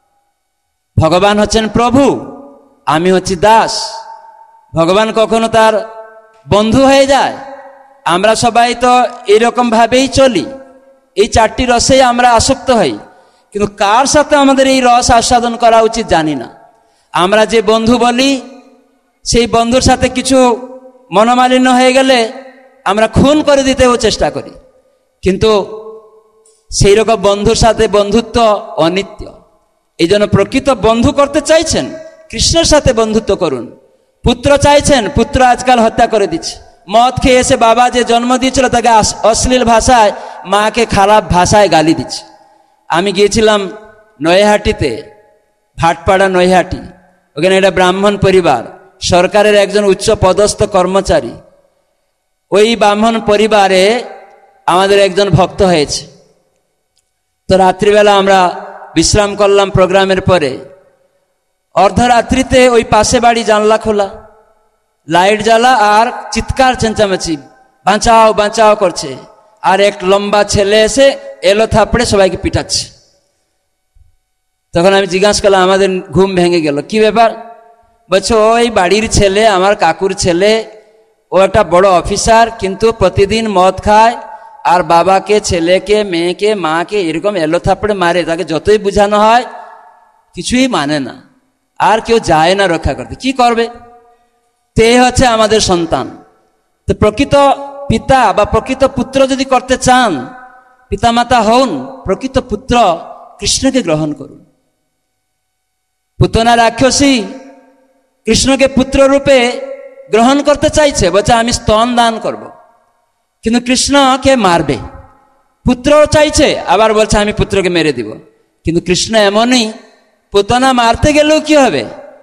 ভগবান হচ্ছেন প্রভু, আমি হচ্ছি দাস। ভগবান কখনো তার বন্ধু হয়ে যায়? আমরা সবাই তো এরকম ভাবেই চলি, এই চারটি রসেই আমরা আসক্ত হই, কিন্তু কার সাথে আমাদের এই রস আস্বাদন করা উচিত জানি না। আমরা যে বন্ধু বলি, সেই বন্ধুর সাথে কিছু মনোমালিন্য হয়ে গেলে আমরা খুন করে দিতেও চেষ্টা করি, কিন্তু সেই রকম বন্ধুর সাথে বন্ধুত্ব অনিত্য। এই জন্য প্রকৃত বন্ধু করতে চাইছেন, কৃষ্ণের সাথে বন্ধুত্ব করুন। পুত্র চাইছেন, পুত্র আজকাল হত্যা করে দিচ্ছে। মদ খেয়ে এসে বাবা যে জন্ম দিয়েছিল তাকে অশ্লীল ভাষায়, মাকে খারাপ ভাষায় গালি দিচ্ছে। আমি গিয়েছিলাম নৈহাটিতে, ভাটপাড়া নৈহাটি, ওখানে একটা ব্রাহ্মণ পরিবার, সরকারের একজন উচ্চ পদস্থ কর্মচারী। ওই ব্রাহ্মণ পরিবারে আমাদের একজন ভক্ত হয়েছে। তো রাত্রিবেলা আমরা বিশ্রাম করলাম প্রোগ্রামের পরে। অর্ধরাত্রিতে ওই পাশে বাড়ি জানলা খোলা, লাইট জ্বালা আর চিৎকার চেঁচামেচি, বাঁচাও বাঁচাও করছে। আর এক লম্বা ছেলে এসে এলো থাপড়ে সবাইকে পিটাচ্ছে। তখন আমি জিজ্ঞাসা করলাম, আমাদের ঘুম ভেঙে গেল, কি ব্যাপার? বলছে ওই বাড়ির ছেলে, আমার কাকুর ছেলে, ও একটা বড় অফিসার, কিন্তু প্রতিদিন মদ খায় আর বাবাকে, ছেলেকে, মেয়েকে, মাকে এরকম এলো থাপড়ে মারে। তাকে যতই বোঝানো হয় কিছুই মানে না, আর কেউ যায় না রক্ষা করতে। কি করবে? তো এই হচ্ছে আমাদের সন্তান। তো প্রকৃত পিতা বা প্রকৃত পুত্র যদি করতে চান, পিতামাতা হন, প্রকৃত পুত্র কৃষ্ণকে গ্রহণ করুন। পুতনা রাক্ষসী কৃষ্ণকে পুত্র রূপে গ্রহণ করতে চাইছে, বলছে আমি স্তন দান করব, কিন্তু কৃষ্ণকে মারবে। পুত্রও চাইছে, আবার বলছে আমি পুত্রকে মেরে দিব। কিন্তু কৃষ্ণ এমনই, পুতনা মারতে গেলেও কি হবে?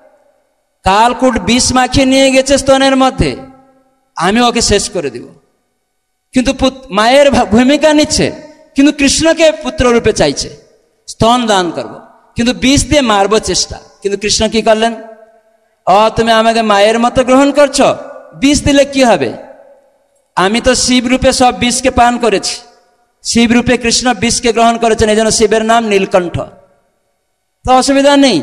কালকুট বিষ মাখিয়ে নিয়ে গেছে স্তনের মধ্যে, আমি ওকে শেষ করে দিব। কিন্তু মায়ের ভূমিকা নিচ্ছে, কিন্তু কৃষ্ণকে পুত্র রূপে চাইছে, স্তন দান করব, কিন্তু বিষ দিয়ে মারবো চেষ্টা। কিন্তু কৃষ্ণ কি করলেন? ও তুমি আমাকে মায়ের মতো গ্রহণ করছো, বিষ দিলে কি হবে? আমি তো শিব রূপে সব বিষকে পান করেছি। শিব রূপে কৃষ্ণ বিষকে গ্রহণ করেছেন, এই জন্য শিবের নাম নীলকণ্ঠ। তো অসুবিধা নেই,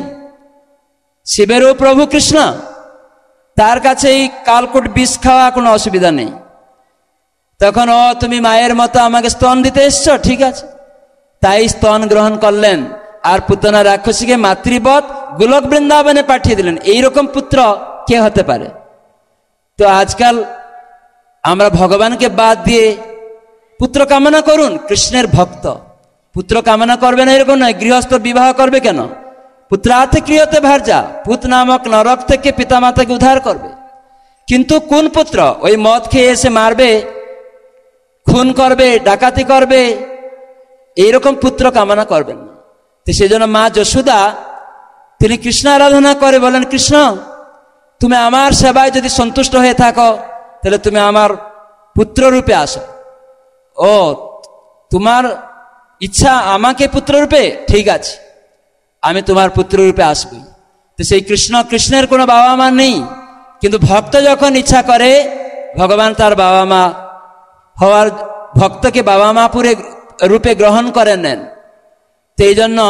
শিবেরও প্রভু কৃষ্ণ, তার কাছে এই কালকুট বিষ খাওয়া কোনো অসুবিধা নেই। তখন ও তুমি মায়ের মতো আমাকে স্তন দিতে এসছো, ঠিক আছে। তাই স্তন গ্রহণ করলেন, আর পুতনা রাক্ষসীকে মাতৃবৎ গোলক বৃন্দাবনে পাঠিয়ে দিলেন। এইরকম পুত্র কে হতে পারে? তো আজকাল আমরা ভগবানকে বাদ দিয়ে পুত্র কামনা করুন। কৃষ্ণের ভক্ত পুত্র কামনা করবে না এরকম নয়। গৃহস্থ বিবাহ করবে কেন? পুত্রার্থে ক্রিয়তে ভার্যা, পুত নামক নরক থেকে পিতামাতাকে উদ্ধার করবে। কিন্তু কোন পুত্র ওই মদ খেয়ে এসে মারবে, খুন করবে, ডাকাতি করবে, এইরকম পুত্র কামনা করবেন না। তো সেই জন্য মা যশোদা তিনি কৃষ্ণ আরাধনা করে বলেন, কৃষ্ণ তুমি আমার সেবায় যদি সন্তুষ্ট হয়ে থাকো, তাহলে তুমি আমার পুত্র রূপে আসো। ও তোমার ইচ্ছা আমাকে পুত্র রূপে, ঠিক আছে, আমি তোমার পুত্র রূপে আসবই। তো সেই কৃষ্ণ, কৃষ্ণের কোনো বাবা মা নেই, কিন্তু ভক্ত যখন ইচ্ছা করে, ভগবান তার বাবা মা হওয়ার, ভক্তকে বাবা মা পুরে রূপে গ্রহণ করে নেন। তো এই জন্য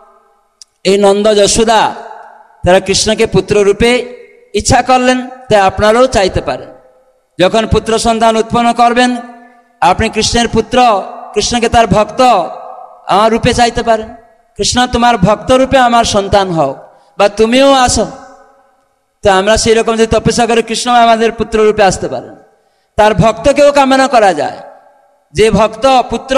এই নন্দ যশোদা তারা কৃষ্ণকে পুত্র রূপে ইচ্ছা করলেন। তাই আপনারাও চাইতে পারেন, যখন পুত্র সন্তান উৎপন্ন করবেন, আপনি কৃষ্ণের পুত্র, কৃষ্ণকে তার ভক্ত আমার রূপে চাইতে পারেন। কৃষ্ণ তোমার ভক্ত রূপে আমার সন্তান হও, বা তুমিও আসো। তো আমরা সেই রকম যদি তপস্যা করি, কৃষ্ণ আমাদের পুত্র রূপে আসতে পারেন। তার ভক্তকেও কামনা করা যায়, যে ভক্ত পুত্র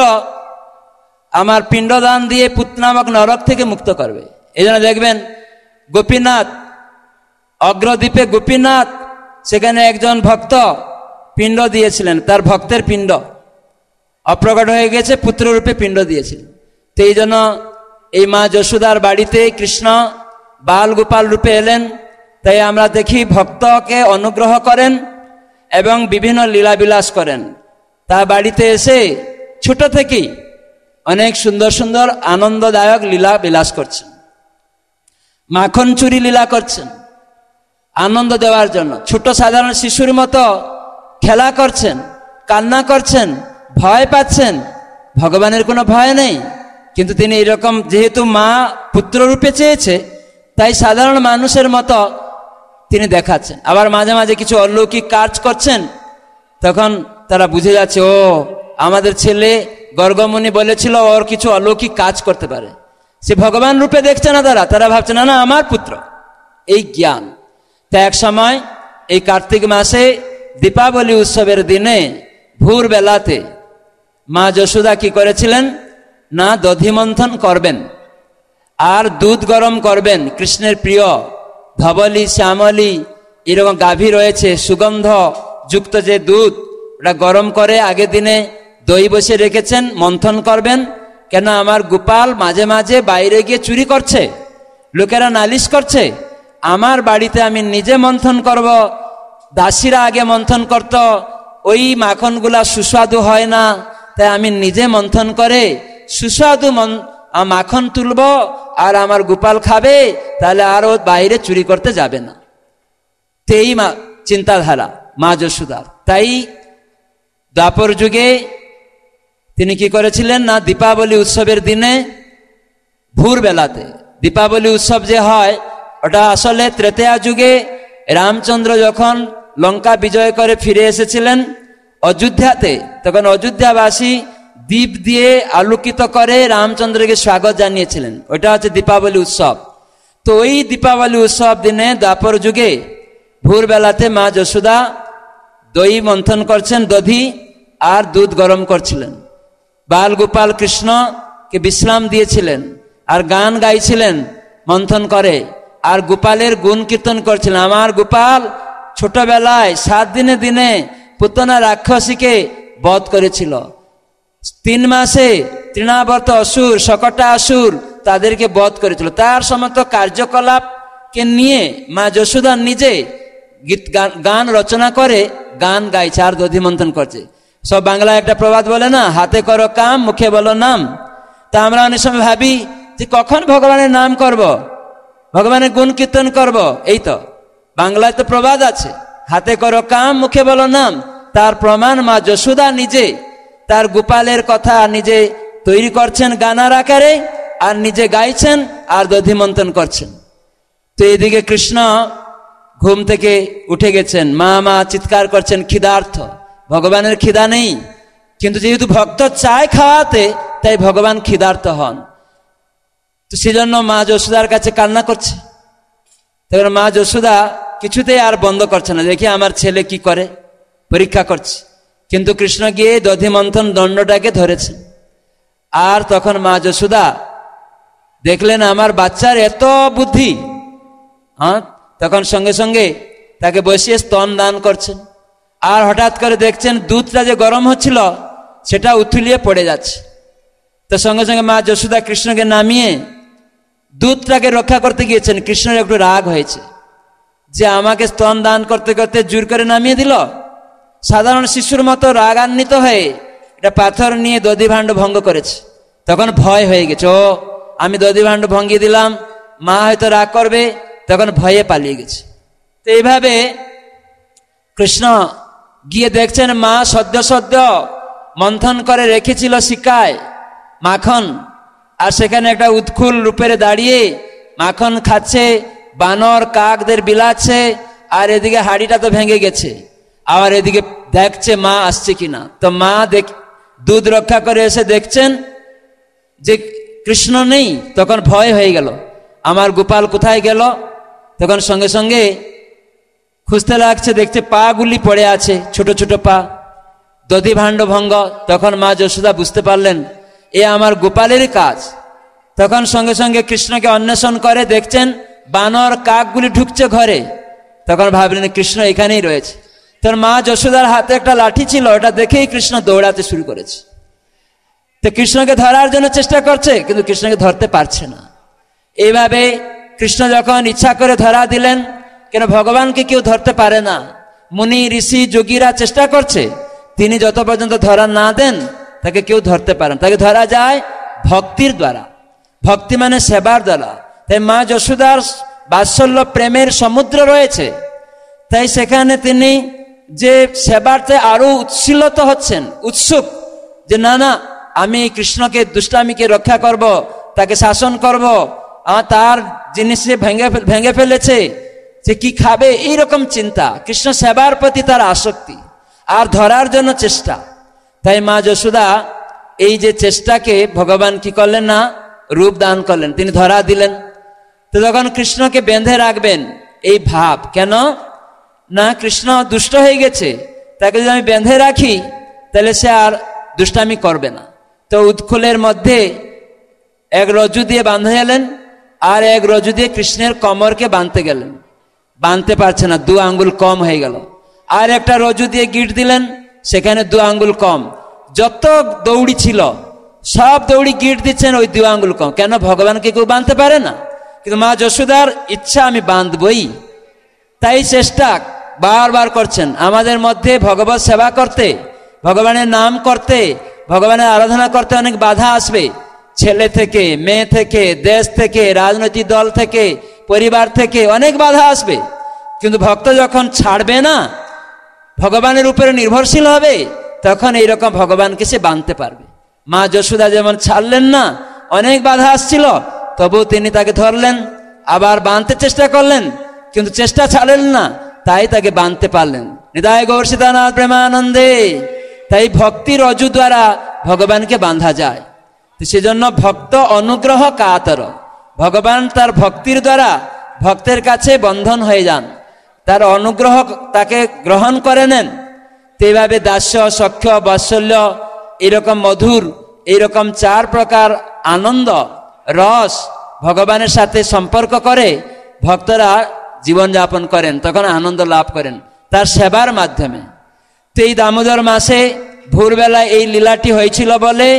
আমার পিণ্ডদান দিয়ে পুত নামক নরক থেকে মুক্ত করবে। এই জন্য দেখবেন গোপীনাথ, অগ্রদ্বীপে গোপীনাথ, সেখানে একজন ভক্ত পিণ্ড দিয়েছিলেন, তার ভক্তের পিণ্ড অপ্রকট হয়ে গেছে, পুত্র রূপে পিণ্ড দিয়েছিলেন। তো এই জন্য এই মা যশোদার বাড়িতে কৃষ্ণ বাল গোপাল রূপে এলেন। তাই আমরা দেখি ভক্তকে অনুগ্রহ করেন এবং বিভিন্ন লীলাবিলাস করেন। তার বাড়িতে এসে ছোট থেকেই অনেক সুন্দর সুন্দর আনন্দদায়ক লীলা বিলাস করছেন, মাখন চুরি লীলা করছেন আনন্দ দেওয়ার জন্য। ছোট সাধারণ শিশুর মতো খেলা করছেন, কান্না করছেন, ভয় পাচ্ছেন। ভগবানের কোনো ভয় নেই, কিন্তু তিনি এরকম, যেহেতু মা পুত্র রূপে চেয়েছে, তাই সাধারণ মানুষের মতো তিনি দেখাচ্ছেন। আবার মাঝে মাঝে কিছু অলৌকিক কাজ করছেন, তখন তারা বুঝে যাচ্ছে, ও আমাদের ছেলে গর্গমুনি বলেছিল ওর কিছু অলৌকিক কাজ করতে পারে। সে ভগবান রূপে দেখছে না তারা, তারা ভাবছে না না আমার পুত্র। এই জ্ঞান। তা এক সময় এই কার্তিক মাসে দীপাবলি উৎসবের দিনে ভোর বেলাতে মা যশোদা কি করেছিলেন না, দধি মন্থন করবেন আর দুধ গরম করবেন। কৃষ্ণের প্রিয় ধবলি, শ্যামলি এরকম গাভী রয়েছে, সুগন্ধ যুক্ত যে দুধ, ওটা গরম করে আগের দিনে দই বসে রেখেছেন, মন্থন করবেন কেন আমার গোপাল মাঝে মাঝে বাইরে গিয়ে চুরি করছে, লোকেরা নালিশ করছে, আমার বাড়িতে আমি নিজে মন্থন করব, দাসীরা আগে মন্থন করত, ওই মাখনগুলা সুস্বাদু হয় না, তাই আমি নিজে মন্থন করে সুস্বাদু মাখন তুলব আর আমার গোপাল খাবে, তাহলে আর ও বাইরে চুরি করতে যাবে না। তো এই চিন্তাধারা মা যশোদার। তাই দ্বাপর যুগে তিনি কি করেছিলেন না, দীপাবলি উৎসবের দিনে ভোরবেলাতে, দীপাবলি উৎসব যে হয় ওটা আসলে ত্রেতেয়া যুগে রামচন্দ্র যখন লঙ্কা বিজয় করে ফিরে এসেছিলেন অযোধ্যাতে, তখন অযোধ্যাবাসী দীপ দিয়ে আলোকিত করে রামচন্দ্রকে স্বাগত জানিয়েছিলেন, ওইটা হচ্ছে দীপাবলি উৎসব। তো ওই দীপাবলি উৎসব দিনে দ্বাপর যুগে ভোরবেলাতে মা যশোদা দই মন্থন করছেন, দধি আর দুধ গরম করছিলেন, বাল গোপাল কৃষ্ণকে বিশ্রাম দিয়েছিলেন আর গান গাইছিলেন মন্থন করে, আর গোপালের গুণ কীর্তন করছিলেন। আমার গোপাল ছোটবেলায় সাত দিনে দিনে পুতনা রাক্ষসীকে বধ করেছিল, তিন মাসে তৃণাবর্ত অসুর, শকটা অসুর তাদেরকে বধ করেছিল। তার সমস্ত কার্যকলাপকে নিয়ে মা যশোদা নিজে গীত গান রচনা করে গান গাইছে আর দধি মন্থন করছে। সব বাংলায় একটা প্রবাদ বলে না, হাতে করো কাম মুখে বলো নাম। তা আমরা অনেক সময় ভাবি যে কখন ভগবানের নাম করব, ভগবানের গুণ কীর্তন করব। এই তো বাংলায় তো প্রবাদ আছে, হাতে করো কাম মুখে বলো নাম। তার প্রমাণ মা যশোদা নিজে তার গোপালের কথা নিজে তৈরি করছেন গানার আকারে, আর নিজে গাইছেন আর দধি মন্থন করছেন। তো এদিকে কৃষ্ণ ঘুম থেকে উঠে গেছেন, মা মা চিৎকার করছেন, খিদার্থ। ভগবানের খিদা নেই, কিন্তু যেহেতু ভক্ত চায় খাওয়াতে, তাই ভগবান খিদার্থ হন। তো সেজন্য মা যশোদার কাছে কান্না করছে। তখন মা যশোদা কিছুতেই আর বন্ধ করছে না, দেখি আমার ছেলে কি করে, পরীক্ষা করছে। কিন্তু কৃষ্ণ গিয়ে দধি মন্থন দণ্ডটাকে ধরেছে। আর তখন মা যশোদা দেখলেন আমার বাচ্চার এত বুদ্ধি, হ্যাঁ, তখন সঙ্গে সঙ্গে তাকে বসিয়ে স্তন দান করছেন। আর হঠাৎ করে দেখছেন দুধটা যে গরম হচ্ছিল সেটা উথুলিয়ে পড়ে যাচ্ছে। তো সঙ্গে সঙ্গে মা যশোদা কৃষ্ণকে নামিয়ে দুধটাকে রক্ষা করতে গিয়েছেন। কৃষ্ণের একটু রাগ হয়েছে যে আমাকে স্তন দান করতে করতে জোর করে নামিয়ে দিল। সাধারণ শিশুর মতো রাগান্বিত হয়ে এটা পাথর নিয়ে দধি ভাণ্ড ভঙ্গ করেছে। তখন ভয় হয়ে গেছে, ও আমি দধি ভাণ্ড ভঙ্গিয়ে দিলাম, মা হয়তো রাগ করবে, তখন ভয়ে পালিয়ে গেছে। তো এইভাবে কৃষ্ণ গিয়ে দেখছেন মা সদ্য সদ্য মন্থন করে রেখেছিল শিকায় মাখন, আর সেখানে একটা উৎকুল রূপের দাঁড়িয়ে মাখন খাচ্ছে, বানর কাকদের বিলাচ্ছে, আর এদিকে হাড়িটা তো ভেঙে গেছে, আবার এদিকে দেখছে মা আসছে কিনা। তো মা দেখ দুধ রক্ষা করে এসে দেখছেন যে কৃষ্ণ নেই। তখন ভয় হয়ে গেল, আমার গোপাল কোথায় গেল। তখন সঙ্গে সঙ্গে খুঁজতে লাগছে, দেখছে পা গুলি পড়ে আছে, ছোট ছোট পা, দধি ভাণ্ড ভঙ্গ। তখন মা যশোদা বুঝতে পারলেন এ আমার গোপালেরই কাজ। তখন সঙ্গে সঙ্গে কৃষ্ণকে অন্বেষণ করে দেখছেন বানর কাকগুলি ঢুকছে ঘরে। তখন ভাবলেন কৃষ্ণ এখানেই রয়েছে। তোর মা যশোদার হাতে একটা লাঠি ছিল, ওটা দেখেই কৃষ্ণ দৌড়াতে শুরু করেছে। তো কৃষ্ণকে ধরার জন্য চেষ্টা করছে, কিন্তু কৃষ্ণকে ধরতে পারছে না। এইভাবে কৃষ্ণ যখন ইচ্ছা করে ধরা দিলেন, কেন ভগবানকে কেউ ধরতে পারে না, মুনি ঋষি যোগীরা চেষ্টা করছে, তিনি যত পর্যন্ত ধরা না দেন তাকে কেউ ধরতে পারেন। তাকে ধরা যায় ভক্তির দ্বারা, ভক্তি মানে সেবার দ্বারা। তাই মা যশোদার বাৎসল্য প্রেমের সমুদ্র রয়েছে, তাই সেখানে তিনি যে সেবাতে আরো উৎসিলত হচ্ছেন, উৎসুক যে না না আমি কৃষ্ণকে দুষ্টামিকে রক্ষা করব, তাকে শাসন করব, তার জিনিস ভেঙে ভেঙে ফেলেছে, যে কি খাবে, এইরকম চিন্তা। কৃষ্ণ সেবার প্রতি তার আসক্তি আর ধরার জন্য চেষ্টা। তাই মা যশোদা এই যে চেষ্টাকে ভগবান কি করলেন না, রূপ দান করলেন, তিনি ধরা দিলেন। তো তখন কৃষ্ণকে বেঁধে রাখবেন এই ভাব, কেন না কৃষ্ণ দুষ্ট হয়ে গেছে, তাকে যদি আমি বেঁধে রাখি তাহলে সে আর দুষ্টামি করবে না। তো উৎকুলের মধ্যে এক রজ্জু দিয়ে বাঁধা গেলেন, আর এক রজ্জু দিয়ে কৃষ্ণের কোমরকে বাঁধতে গেলেন, বাঁধতে পারছে না, দু আঙ্গুল কম হয়ে গেল। আর একটা রজ্জু দিয়ে গিট দিলেন, সেখানে দু আঙ্গুল কম। যত দৌড়ি ছিল সব দৌড়ি গিট দিচ্ছেন ওই দু আঙ্গুল কম, কেন ভগবানকে কেউ বাঁধতে পারে না, কিন্তু মা যশোদার ইচ্ছা আমি বাঁধবই, তাই চেষ্টা বারবার করছেন আমাদের মধ্যে ভগবত সেবা করতে, ভগবানের নাম করতে, ভগবানের আরাধনা করতে অনেক বাধা আসবে, ছেলে থেকে, মেয়ে থেকে, দেশ থেকে, রাজনৈতিক দল থেকে, পরিবার থেকে অনেক বাধা আসবে, কিন্তু ভক্ত যখন ছাড়বে না, ভগবানের উপরে নির্ভরশীল হবে, তখন এইরকম ভগবানকে সে বাঁধতে পারবে। মা যশোদা যেমন ছাড়লেন না, অনেক বাধা আসছিল, তবু তিনি তাকে ধরলেন, আবার বাঁধতে চেষ্টা করলেন, কিন্তু চেষ্টা ছাড়লেন না, তাই তাকে বাঁধতে পারলেন। হৃদয় গৌর সীতানাথ প্রেমানন্দে। তাই ভক্তির রজ্জু দ্বারা ভগবানকে বাঁধা যায়। সেজন্য ভক্ত অনুগ্রহ কাতর, ভগবান তার ভক্তির দ্বারা ভক্তের কাছে বন্ধন হয়ে যান, তার অনুগ্রহ তাকে গ্রহণ করে নেন। এইভাবে দাস্য, সখ্য, বাৎসল্য, এরকম মধুর, এইরকম চার প্রকার আনন্দ রস ভগবানের সাথে সম্পর্ক করে ভক্তরা জীবনযাপন করেন, তখন আনন্দ লাভ করেন তার সেবার মাধ্যমে। তো এই দামোদর মাসে ভোরবেলা এই লীলাটি হয়েছিল বলে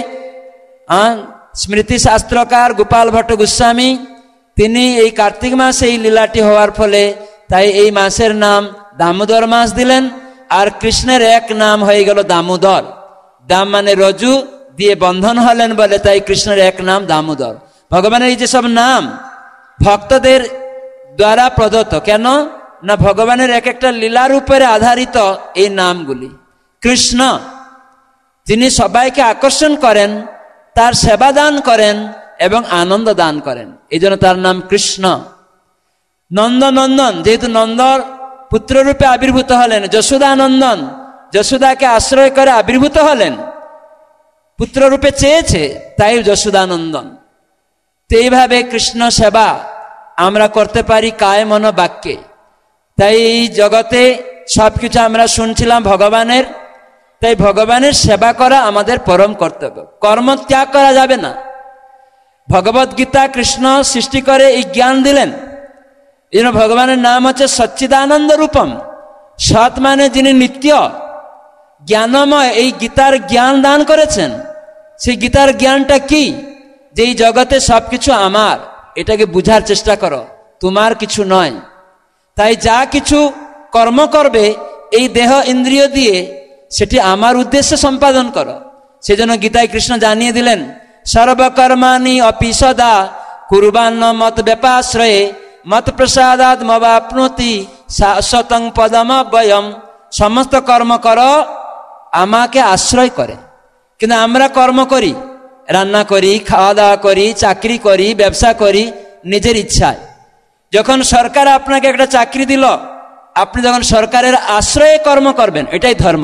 স্মৃতি শাস্ত্রকার গোপাল ভট্ট গোস্বামী তিনি এই কার্তিক মাসে এই লীলাটি হওয়ার ফলে তাই এই মাসের নাম দামোদর মাস দিলেন। আর কৃষ্ণের এক নাম হয়ে গেল দামোদর, দাম মানে রজু দিয়ে বন্ধন হলেন বলে তাই কৃষ্ণের এক নাম দামোদর। ভগবানের এই যে সব নাম ভক্তদের দ্বারা প্রদত্ত, কেন না ভগবানের এক একটা লীলার উপরে আধারিত এই নামগুলি। কৃষ্ণ তিনি সবাইকে আকর্ষণ করেন, তার সেবা দান করেন এবং আনন্দ দান করেন, এই জন্য তার নাম কৃষ্ণ। নন্দ নন্দন, যেহেতু নন্দর পুত্র রূপে আবির্ভূত হলেন, যশোদা নন্দন যশোদাকে আশ্রয় করে আবির্ভূত হলেন, পুত্র রূপে চেয়েছে, তাই যশোদা নন্দন। তো এইভাবে কৃষ্ণ সেবা আমরা করতে পারি কায় মন বাক্যে। তাই এই জগতে সবকিছু আমরা শুনছিলাম ভগবানের, তাই ভগবানের সেবা করা আমাদের পরম কর্তব্য, কর্ম ত্যাগ করা যাবে না। ভগবত গীতা কৃষ্ণ সৃষ্টি করে এই জ্ঞান দিলেন, এই জন্য ভগবানের নাম হচ্ছে সচ্চিদানন্দ রূপম। সৎ মানে যিনি নিত্য জ্ঞানময়, এই গীতার জ্ঞান দান করেছেন। সেই গীতার জ্ঞানটা কি? যে এই জগতে সবকিছু আমার, এটাকে বুঝার চেষ্টা করো, তোমার কিছু নয়। তাই যা কিছু কর্ম করবে এই দেহ ইন্দ্রিয় দিয়ে, সেটি আমার উদ্দেশ্যে সম্পাদন করো। সেজন্য গীতায় কৃষ্ণ জানিয়ে দিলেন, সর্বকর্মাণি অপি সদা কুর্বান্ন মত ব্যাপাশ্রয়ে মত প্রসাদাৎ মবাপ্নোতি শাশ্বতং পদমব্যয়ম। সমস্ত কর্ম করো আমাকে আশ্রয় করে। কিন্তু আমরা কর্ম করি, রান্না করি, খাওয়া দাওয়া করি, চাকরি করি, ব্যবসা করি নিজের ইচ্ছায়। যখন সরকার আপনাকে একটা চাকরি দিল, আপনি যখন সরকারের আশ্রয়ে কর্ম করবেন, এটাই ধর্ম।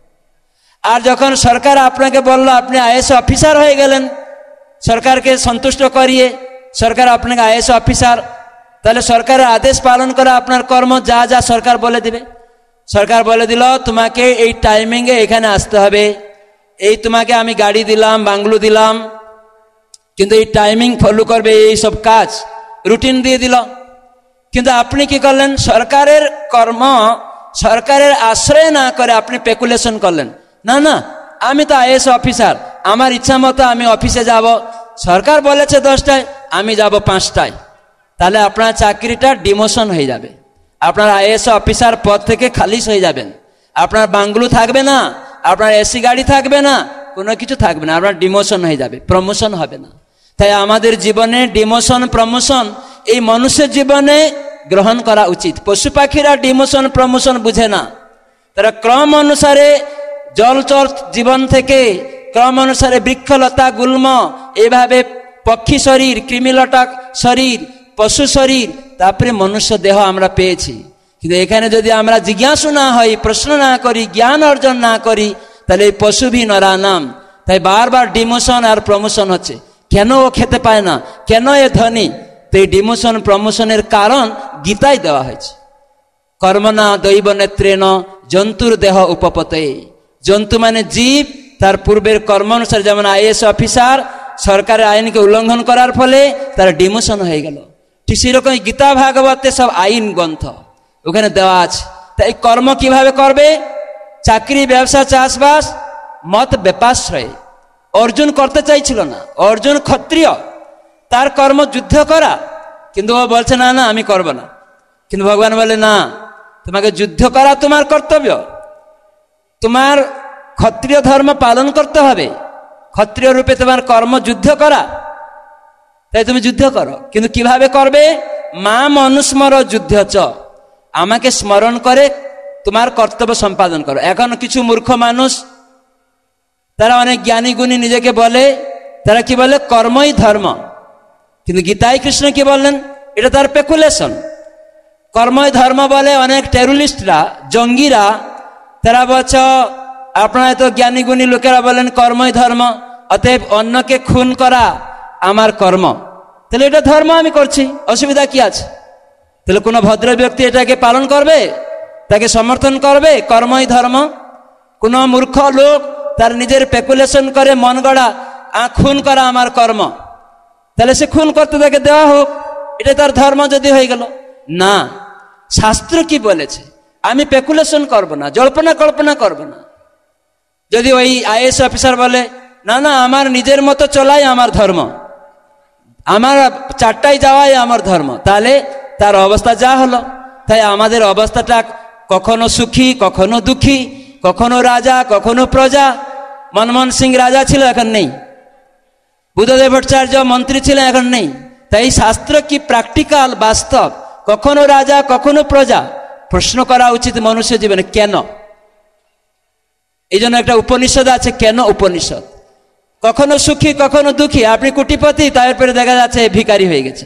আর যখন সরকার আপনাকে বলল আপনি আইএএস অফিসার হয়ে গেলেন, সরকারকে সন্তুষ্ট করিয়ে সরকার আপনাকে আইএএস অফিসার, তাহলে সরকারের আদেশ পালন করা আপনার কর্ম। যা যা সরকার বলে দিবে, সরকার বলে দিল তোমাকে এই টাইমিংয়ে এখানে আসতে হবে, এই তোমাকে আমি গাড়ি দিলাম, বাংলো দিলাম, কিন্তু এই টাইমিং ফলো করবে, এই সব কাজ রুটিন দিয়ে দিল। কিন্তু আপনি কি করলেন? সরকারের কর্ম সরকারের আশ্রয় না করে আপনি স্পেকুলেশন করলেন, না না আমি তো আইএএস অফিসার, আমার ইচ্ছা মতো আমি অফিসে যাব, সরকার বলেছে দশটায়, আমি যাব পাঁচটায়। তাহলে আপনার চাকরিটা ডিমোশন হয়ে যাবে, আপনার আইএএস অফিসার পদ থেকে খালিস হয়ে যাবেন, আপনার বাংলো থাকবে না, আপনার এসি গাড়ি থাকবে না, কোনো কিছু থাকবে না, আপনার ডিমোশন হয়ে যাবে, প্রমোশন হবে না। তাই আমাদের জীবনে ডিমোশন প্রমোশন এই মানুষের জীবনে গ্রহণ করা উচিত। পশু পাখিরা ডিমোশন প্রমোশন বুঝে না, তারা ক্রম অনুসারে জলচর জীবন থেকে ক্রম অনুসারে বৃক্ষলতা গুল্ম, এইভাবে পক্ষী শরীর, কৃমিলতা শরীর, পশু শরীর, তারপরে মনুষ্য দেহ আমরা পেয়েছি। কিন্তু এখানে যদি আমরা জিজ্ঞাসু না হই, প্রশ্ন না করি, জ্ঞান অর্জন না করি, তাহলে এই পশু ভি নরা নাম। তাই বারবার ডিমোশন আর প্রমোশন হচ্ছে। কেন ও খেতে পায় না, কেন এ ধনী? তো এই ডিমোশন প্রমোশনের কারণ গীতায় দেওয়া হয়েছে। কর্মনা দৈব নেত্রেণ জন্তুর দেহ উপপতে। জন্তু মানে জীব, তার পূর্বের কর্ম অনুসারে, যেমন আইএএস অফিসার সরকারের আইনকে উল্লঙ্ঘন করার ফলে তার ডিমোশন হয়ে গেল, ঠিক সেরকম গীতা ভাগবতে সব আইন গ্রন্থ ওখানে দেওয়া আছে। তাই কর্ম কিভাবে করবে? চাকরি, ব্যবসা, চাষবাস মত ব্যাপাশ্রয়ে, অর্জুন করতে চাইছিল না। অর্জুন ক্ষত্রিয়, তার কর্ম যুদ্ধ করা, কিন্তু ও বলছে না না আমি করব না। কিন্তু ভগবান বলে না, তোমাকে যুদ্ধ করা তোমার কর্তব্য, তোমার ক্ষত্রিয় ধর্ম পালন করতে হবে, ক্ষত্রিয় রূপে তোমার কর্ম যুদ্ধ করা, তাই তুমি যুদ্ধ করো। কিন্তু কিভাবে করবে? মা মনুস্মর যুদ্ধ চ, আমাকে স্মরণ করে তোমার কর্তব্য সম্পাদন করো। এখন কিছু মূর্খ মানুষ, তারা অনেক জ্ঞানী গুণী নিজেকে বলে, তারা কি বলে? কর্মই ধর্ম। কিন্তু গীতায় কৃষ্ণ কি বললেন? এটা তার স্পেকুলেশন। কর্মই ধর্ম বলে অনেক টেরোরিস্টরা, জঙ্গিরা, তারা বলছে আপনারা তো জ্ঞানী গুণী লোকেরা বলেন কর্মই ধর্ম, অতএব অন্যকে খুন করা আমার কর্ম, তাহলে এটা ধর্ম আমি করছি, অসুবিধা কি আছে? তাহলে কোনো ভদ্র ব্যক্তি এটাকে পালন করবে, তাকে সমর্থন করবে? কর্মই ধর্ম। কোন মূর্খ লোক তার নিজের স্পেকুলেশন করে মন গড়া খুন করা আমার কর্ম, তাহলে সে খুন করতে তাকে দেওয়া হোক, এটা তার ধর্ম যদি হয়ে গেল। না, শাস্ত্র কি বলেছে? আমি স্পেকুলেশন করব না, জল্পনা কল্পনা করব না। যদি ওই আইএএস অফিসার বলে না না আমার নিজের মতো চলাই আমার ধর্ম, আমার চারটায় যাওয়াই আমার ধর্ম, তাহলে তার অবস্থা যা হলো। তাই আমাদের অবস্থাটা কখনো সুখী কখনো দুঃখী, কখনো রাজা কখনো প্রজা। মনমোহন সিং রাজা ছিল, এখন নেই। বুদ্ধদেব ভট্টাচার্য মন্ত্রী ছিলেন, এখন নেই। তাই শাস্ত্র কি প্র্যাকটিক্যাল, বাস্তব, কখনো রাজা কখনো প্রজা। প্রশ্ন করা উচিত মনুষ্য জীবনে, কেন? এই জন্য একটা উপনিষদ আছে, কেন উপনিষদ। কখনো সুখী কখনো দুঃখী, আপনি কোটিপতি, তারপরে দেখা যাচ্ছে ভিখারি হয়ে গেছে।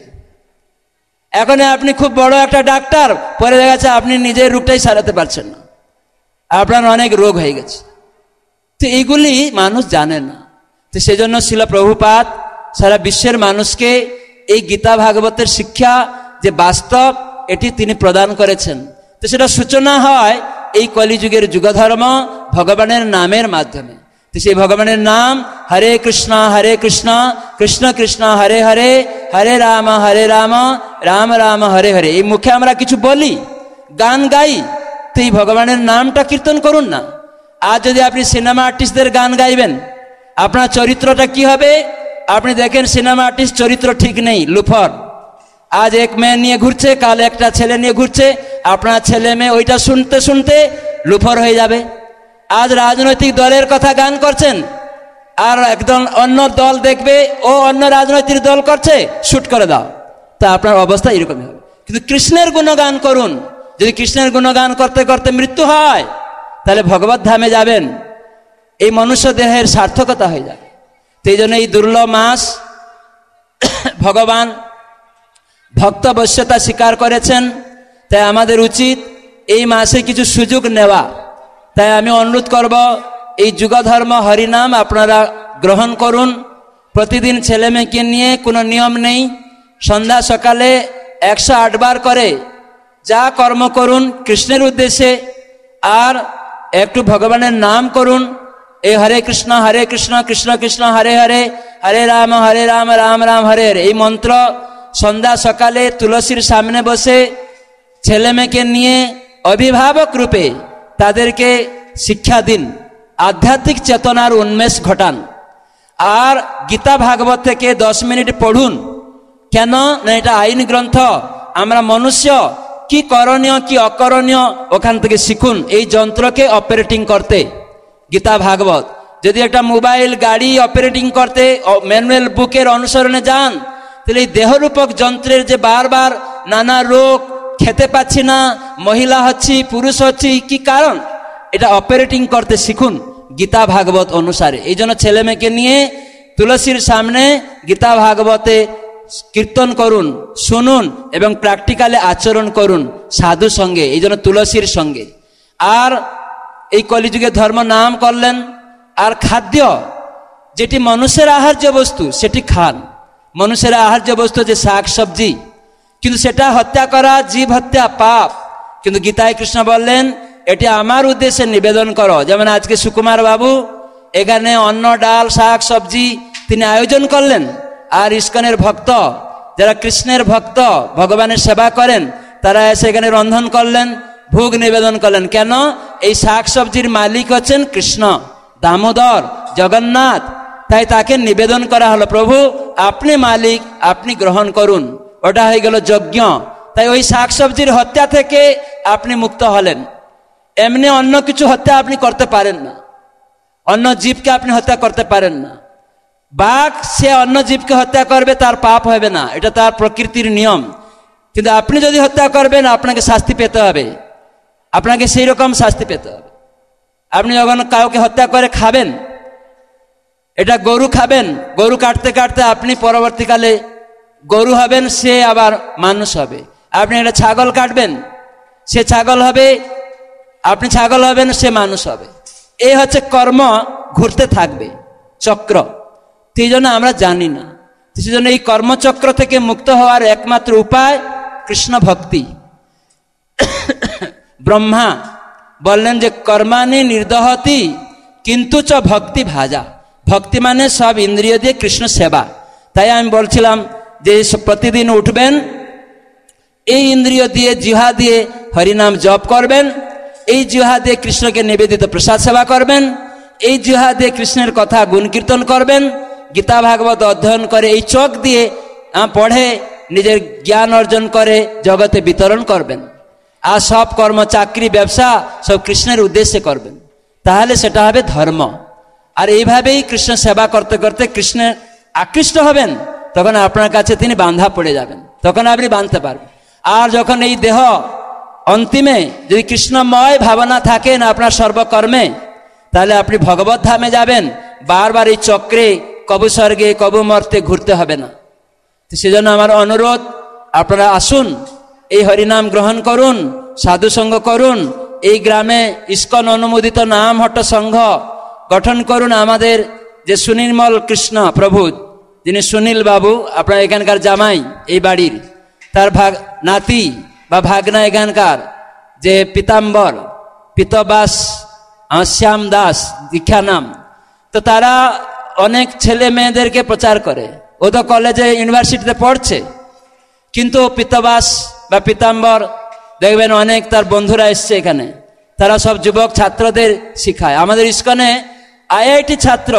এখন আপনি খুব বড় একটা ডাক্তার, পরে দেখা যাচ্ছে আপনি নিজের রোগটাই সারাতে পারছেন না, আপনার অনেক রোগ হয়ে গেছে। তো এইগুলি মানুষ জানে না। তো সেজন্য শিল প্রভুপাদ সারা বিশ্বের মানুষকে এই গীতা ভাগবতের শিক্ষা যে বাস্তব, এটি তিনি প্রদান করেছেন। তো সেটা সূচনা হয় এই কলিযুগের যুগধর্ম ভগবানের নামের মাধ্যমে। তো সেই ভগবানের নাম হরে কৃষ্ণ হরে কৃষ্ণ কৃষ্ণ কৃষ্ণ হরে হরে, হরে রাম হরে রাম রাম রাম হরে হরে। এই মুখে আমরা কিছু বলি, গান গাই, তো এই ভগবানের নামটা কীর্তন করুন না। আজ যদি আপনি সিনেমা আর্টিস্টদের গান গাইবেন, আপনার চরিত্রটা কি হবে? আপনি দেখেন সিনেমা আর্টিস্ট চরিত্র ঠিক নেই, লুফর। আজ এক মেয়ে নিয়ে ঘুরছে, কাল একটা ছেলে নিয়ে ঘুরছে, আপনার ছেলে মেয়ে ওইটা শুনতে শুনতে লুফর হয়ে যাবে। আজ রাজনৈতিক দলের কথা গান করছেন, আর একদম অন্য দল দেখবে ও অন্য রাজনৈতিক দল করছে, শুট করে দাও, তা আপনার অবস্থা এরকমই হবে। কিন্তু কৃষ্ণের গুণগান করুন। যদি কৃষ্ণের গুণগান করতে করতে মৃত্যু হয়, তাহলে ভগবত ধামে যাবেন, এই মনুষ্য দেহের সার্থকতা হয়ে যাবে। তো এই জন্য এই দুর্লভ মাস ভগবান ভক্ত বশ্যতা স্বীকার করেছেন। তাই আমাদের উচিত এই মাসে কিছু সুযোগ নেওয়া। তাই আমি অনুরোধ করব, এই যুগধর্ম হরিনাম আপনারা গ্রহণ করুন। প্রতিদিন ছেলে মেয়েকে নিয়ে কোনো নিয়ম নেই, সন্ধ্যা সকালে একশো আট বার করে যা কর্ম করুন কৃষ্ণের উদ্দেশ্যে, আর একটু ভগবানের নাম করুন। এই হরে কৃষ্ণ হরে কৃষ্ণ কৃষ্ণ কৃষ্ণ হরে হরে, হরে রাম হরে রাম রাম রাম হরে হরে। এই মন্ত্র সন্ধ্যা সকালে তুলসীর সামনে বসে ছেলে মেয়েকে নিয়ে অভিভাবক রূপে তাদেরকে শিক্ষা দিন, আধ্যাত্মিক চেতনার উন্মেষ ঘটান। আর গীতা ভাগবত থেকে দশ মিনিট পড়ুন। কেন না, এটা আইন গ্রন্থ। আমরা মনুষ্য কি করণীয় কি অকরণীয় ওখান থেকে শিখুন এই যন্ত্রকে অপারেটিং করতে। গীতা ভাগবত যদি একটা মোবাইল গাড়ি অপারেটিং করতে ম্যানুয়াল বুকের অনুসরণে যান, তাহলে এই দেহরূপক যন্ত্রের যে বারবার নানা রোগ, খেতে পাচ্ছি না, মহিলা হচ্ছি পুরুষ হচ্ছি, কি কারণ? এটা অপারেটিং করতে শিখুন গীতা ভাগবত অনুসারে। এই জন্য ছেলে মেয়েকে নিয়ে তুলসীর সামনে গীতা ভাগবতে কীর্তন করুন, শুনুন এবং প্র্যাকটিক্যালে আচরণ করুন সাধু সঙ্গে, এই জন্য তুলসীর সঙ্গে। আর এই কলিযুগে ধর্ম নাম করলেন। আর খাদ্য, যেটি মানুষের আহার্য বস্তু সেটি খান। মানুষের আহার্য বস্তু যে শাক সবজি, কিন্তু সেটা হত্যা করা জীব হত্যা পাপ। কিন্তু গীতায় কৃষ্ণ বললেন এটি আমার উদ্দেশ্যে নিবেদন করো। যেমন আজকে সুকুমার বাবু এখানে অন্ন ডাল শাক সবজি তিনি আয়োজন করলেন, আর ইস্কনের ভক্ত যারা কৃষ্ণের ভক্ত ভগবানের সেবা করেন তারা এসে এখানে রন্ধন করলেন, ভোগ নিবেদন করলেন। কেন? এই শাক সবজির মালিক হচ্ছেন কৃষ্ণ, দামোদর, জগন্নাথ। তাই তাকে নিবেদন করা হলো, প্রভু আপনি মালিক, আপনি গ্রহণ করুন। ওটা হয়ে গেল যজ্ঞ। তাই ওই শাকসবজির হত্যা থেকে আপনি মুক্ত হলেন। এমনি অন্য কিছু হত্যা আপনি করতে পারেন না, অন্য জীবকে আপনি হত্যা করতে পারেন না। বাঘ সে অন্য জীবকে হত্যা করবে, তার পাপ হবে না, এটা তার প্রকৃতির নিয়ম। কিন্তু আপনি যদি হত্যা করবেন আপনাকে শাস্তি পেতে হবে, আপনাকে সেই রকম শাস্তি পেতে হবে। আপনি যখন কাউকে হত্যা করে খাবেন, এটা গরু খাবেন, গরু কাটতে কাটতে আপনি পরবর্তীকালে গরু হবেন, সে আবার মানুষ হবে। আপনি একটা ছাগল কাটবেন, সে ছাগল হবে, আপনি ছাগল হবেন, সে মানুষ হবে। এই হচ্ছে কর্ম, ঘুরতে থাকবে চক্র। সেই জন্য আমরা জানি না, সেই জন্য এই কর্মচক্র থেকে মুক্ত হওয়ার একমাত্র উপায় কৃষ্ণ ভক্তি। ব্রহ্মা বললেন যে কর্মাণি নির্দহতি কিন্তু চ ভক্তি ভাজা। ভক্তি মানে সব ইন্দ্রিয় দিয়ে কৃষ্ণ সেবা। তাই আমি বলছিলাম যে প্রতিদিন উঠবেন, এই ইন্দ্রিয় দিয়ে জিহ্বা দিয়ে হরিনাম জপ করবেন, এই জিহ্বা দিয়ে কৃষ্ণকে নিবেদিত প্রসাদ সেবা করবেন, এই জিহ্বা দিয়ে কৃষ্ণের কথা গুণ কীর্তন করবেন, গীতা ভাগবত অধ্যয়ন করে, এই চোখ দিয়ে পড়ে নিজের জ্ঞান অর্জন করে জগতে বিতরণ করবেন। আর সব কর্ম, চাকরি, ব্যবসা সব কৃষ্ণের উদ্দেশ্যে করবেন, তাহলে সেটা হবে ধর্ম। আর এইভাবেই কৃষ্ণ সেবা করতে করতে কৃষ্ণের আকৃষ্ট হবেন, তখন আপনার কাছে তিনি বাঁধা পড়ে যাবেন, তখন আপনি বাঁধতে পারবেন। আর যখন এই দেহ অন্তিমে যদি কৃষ্ণময় ভাবনা থাকেন আপনার সর্বকর্মে, তাহলে আপনি ভগবত ধামে যাবেন। বারবার এই চক্রে কবু স্বর্গে কবু মর্তে ঘুরতে হবে না। তো সেজন্য আমার অনুরোধ, আপনারা আসুন, এই হরিনাম গ্রহণ করুন, সাধু সঙ্গ করুন, এই গ্রামে ইস্কন অনুমোদিত নাম হট্ট সংঘ গঠন করুন। আমাদের যে সুনির্মল কৃষ্ণ প্রভু, যিনি সুনীল বাবু, আপনার এখানকার জামাই এই বাড়ির, তার ভাগ নাতি বা ভাগনা এখানকার যে পিতাম্বর পিতবাস শ্যাম দাস দীক্ষা নাম, তো তারা অনেক ছেলে মেয়েদেরকে প্রচার করে। ও তো কলেজে ইউনিভার্সিটিতে পড়ছে, কিন্তু পিতবাস বা পিতাম্বর দেখবেন অনেক তার বন্ধুরা এসছে এখানে, তারা সব যুবক ছাত্রদের শিখায়। আমাদের ইস্কনে আইআইটি ছাত্র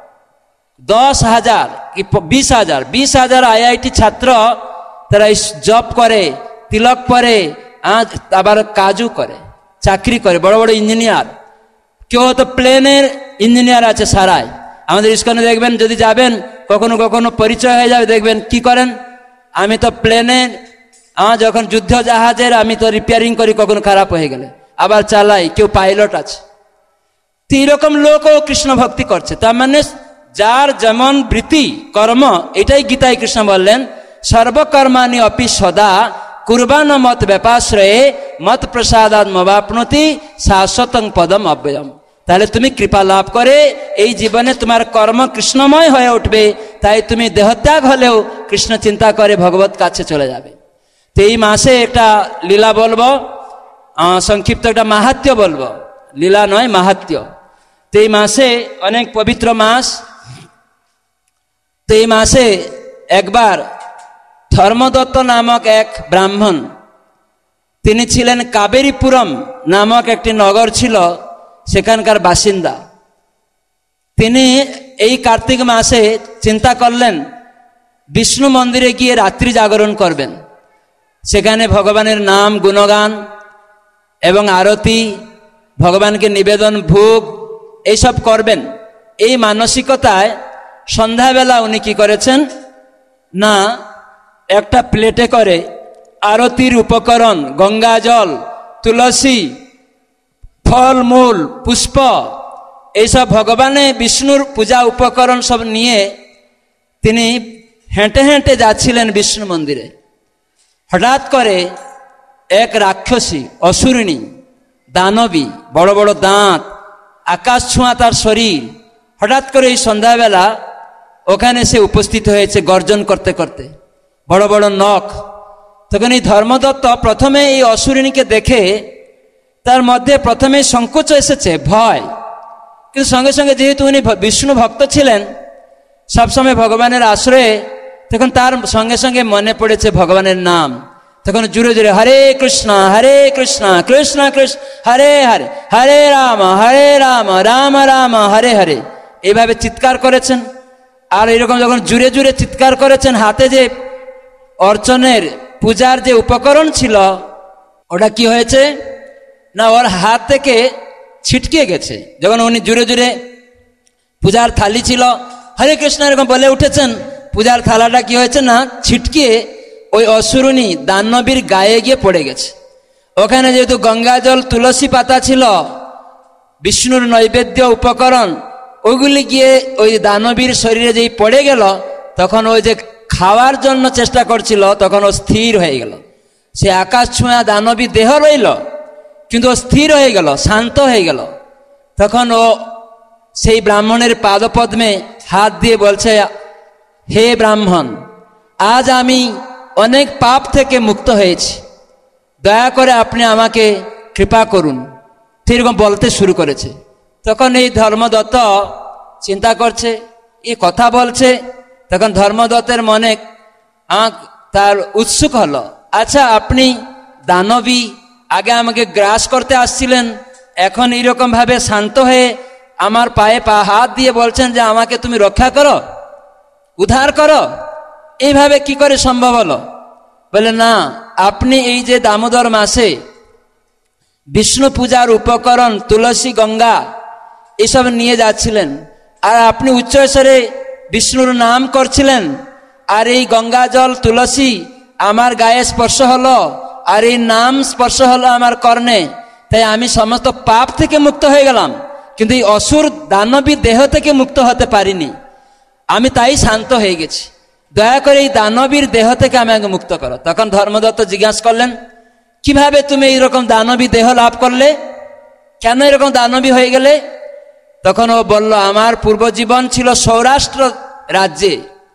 দশ হাজার কি বিশ হাজার বিশ হাজার আইআইটি ছাত্র, তারা জব করে, তিলক পরে, আবার কাজও করে, চাকরি করে, বড় বড় ইঞ্জিনিয়ার। কেউ তো প্লেনের ইঞ্জিনিয়ার আছে সারায়। আমাদের ইস্কনে দেখবেন, যদি যাবেন কখনো কখনো পরিচয় হয়ে যাবে, দেখবেন কি করেন, আমি তো প্লেনের, আমার যখন যুদ্ধ জাহাজের আমি তো রিপেয়ারিং করি, কখনো খারাপ হয়ে গেলে আবার চালাই। কেউ পাইলট আছে। তো এইরকম লোকও কৃষ্ণ ভক্তি করছে। তার মানে যার যেমন বৃত্তি কর্ম, এটাই গীতায় কৃষ্ণ বললেন, সর্বকর্মাণি অপি সদা কুরবান মত ব্যাপাশ্রয়ে মত প্রসাদাৎ মবাপ্নতি শাশ্বতং পদম অব্যয়ম। তাহলে তুমি কৃপা লাভ করে এই জীবনে তোমার কর্ম কৃষ্ণময় হয়ে উঠবে। তাই তুমি দেহত্যাগ হলেও কৃষ্ণ চিন্তা করে ভগবত কাছে চলে যাবে। তো এই মাসে একটা লীলা বলবো, সংক্ষিপ্ত একটা মাহাত্ম্য বলবো, লীলা নয় মাহাত্ম্য। তো এই মাসে অনেক পবিত্র মাস। তো এই মাসে একবার ধর্মদত্ত নামক এক ব্রাহ্মণ, তিনি ছিলেন কাবেরীপুরম নামক একটি নগর ছিল, সেখানকার বাসিন্দা। তিনি এই কার্তিক মাসে চিন্তা করলেন বিষ্ণু মন্দিরে গিয়ে রাত্রি জাগরণ করবেন, সেখানে ভগবানের নাম গুণগান এবং আরতি, ভগবানকে নিবেদন ভোগ এইসব করবেন। এই মানসিকতায় সন্ধ্যাবেলা উনি কি করেছেন না, একটা প্লেটে করে আরতির উপকরণ, গঙ্গা জল, তুলসী, ফলমূল, পুষ্প, এইসব ভগবানে বিষ্ণুর পূজা উপকরণ সব নিয়ে তিনি হেঁটে হেঁটে যাচ্ছিলেন বিষ্ণু মন্দিরে। হঠাৎ করে এক রাক্ষসী, অসুরিণী, দানবী, বড় বড় দাঁত, আকাশ ছোঁয়া তার শরীর, হঠাৎ করে এই সন্ধ্যাবেলা ওখানে সে উপস্থিত হয়েছে গর্জন করতে করতে, বড় বড় নখ। তখন এই ধর্মদত্ত প্রথমে এই অসুরিণীকে দেখে তার মধ্যে প্রথমে সংকোচ এসেছে, ভয়। কিন্তু সঙ্গে সঙ্গে যেহেতু উনি বিষ্ণু ভক্ত ছিলেন, সবসময় ভগবানের আশ্রয়ে, তখন তার সঙ্গে সঙ্গে মনে পড়েছে ভগবানের নাম। তখন জুড়ে জুড়ে হরে কৃষ্ণ হরে কৃষ্ণ কৃষ্ণ কৃষ্ণ হরে হরে, হরে রাম হরে রাম রাম রাম হরে হরে, এইভাবে চিৎকার করেছেন। আর এরকম যখন জুড়ে জুড়ে চিৎকার করেছেন, হাতে যে অর্চনের পূজার যে উপকরণ ছিল ওটা কি হয়েছে না ওর হাত থেকে ছিটকে গেছে। যখন উনি জুড়ে জুড়ে পূজার থালি ছিল, হরে কৃষ্ণ এরকম বলে উঠেছেন, পূজার থালাটা কি হয়েছে না ছিটকে ওই অসুরুণী দানবীর গায়ে গিয়ে পড়ে গেছে। ওখানে যেহেতু গঙ্গা জল তুলসী পাতা ছিল বিষ্ণুর নৈবেদ্য উপকরণ, ওইগুলি গিয়ে ওই দানবীর শরীরে যেই পড়ে গেল, তখন ওই যে খাওয়ার জন্য চেষ্টা করছিল তখন ও স্থির হয়ে গেল। সে আকাশ ছোঁয়া দানবী দেহ রইল, কিন্তু ও স্থির হয়ে গেল, শান্ত হয়ে গেল। তখন ও সেই ব্রাহ্মণের পাদপদ্মে হাত দিয়ে বলছে, হে ব্রাহ্মণ, আজ আমি অনেক পাপ থেকে মুক্ত হয়েছি, দয়া করে আপনি আমাকে কৃপা করুন। সেরকম বলতে শুরু করেছে। তখন এই ধর্মদত্ত চিন্তা করছে, এই কথা বলছে। তখন ধর্মদত্তের মনে তার উৎসুক হলো, আচ্ছা আপনি দানবী, আগে আমাকে গ্রাস করতে আসছিলেন, এখন এইরকম ভাবে শান্ত হয়ে আমার পায়ে পা হাত দিয়ে বলছেন যে আমাকে তুমি রক্ষা করো, উদ্ধার করো, এইভাবে কি করে সম্ভব হলো? বলে না, আপনি এই যে দামোদর মাসে বিষ্ণু পূজার উপকরণ তুলসী গঙ্গা এসব নিয়ে যাচ্ছিলেন, আর আপনি উচ্চস্বরে বিষ্ণুর নাম করছিলেন, আর এই গঙ্গা জল তুলসী আমার গায়ে স্পর্শ হলো, আর এই নাম স্পর্শ হলো আমার কর্ণে, তাই আমি সমস্ত পাপ থেকে মুক্ত হয়ে গেলাম, কিন্তু এই অসুর দানবী দেহ থেকে মুক্ত হতে পারিনি, আমি তাই শান্ত হয়ে গেছি, দয়া করে এই দানবীর দেহ থেকে আমাকে মুক্ত করো। তখন ধর্মদত্ত জিজ্ঞাসা করলেন, কিভাবে তুমি এইরকম দানবী দেহ লাভ করলে, কেন এরকম দানবী হয়ে গেলে? তখন ও বলল, আমার পূর্বজীবন ছিল সৌরাষ্ট্র রাজ্যে,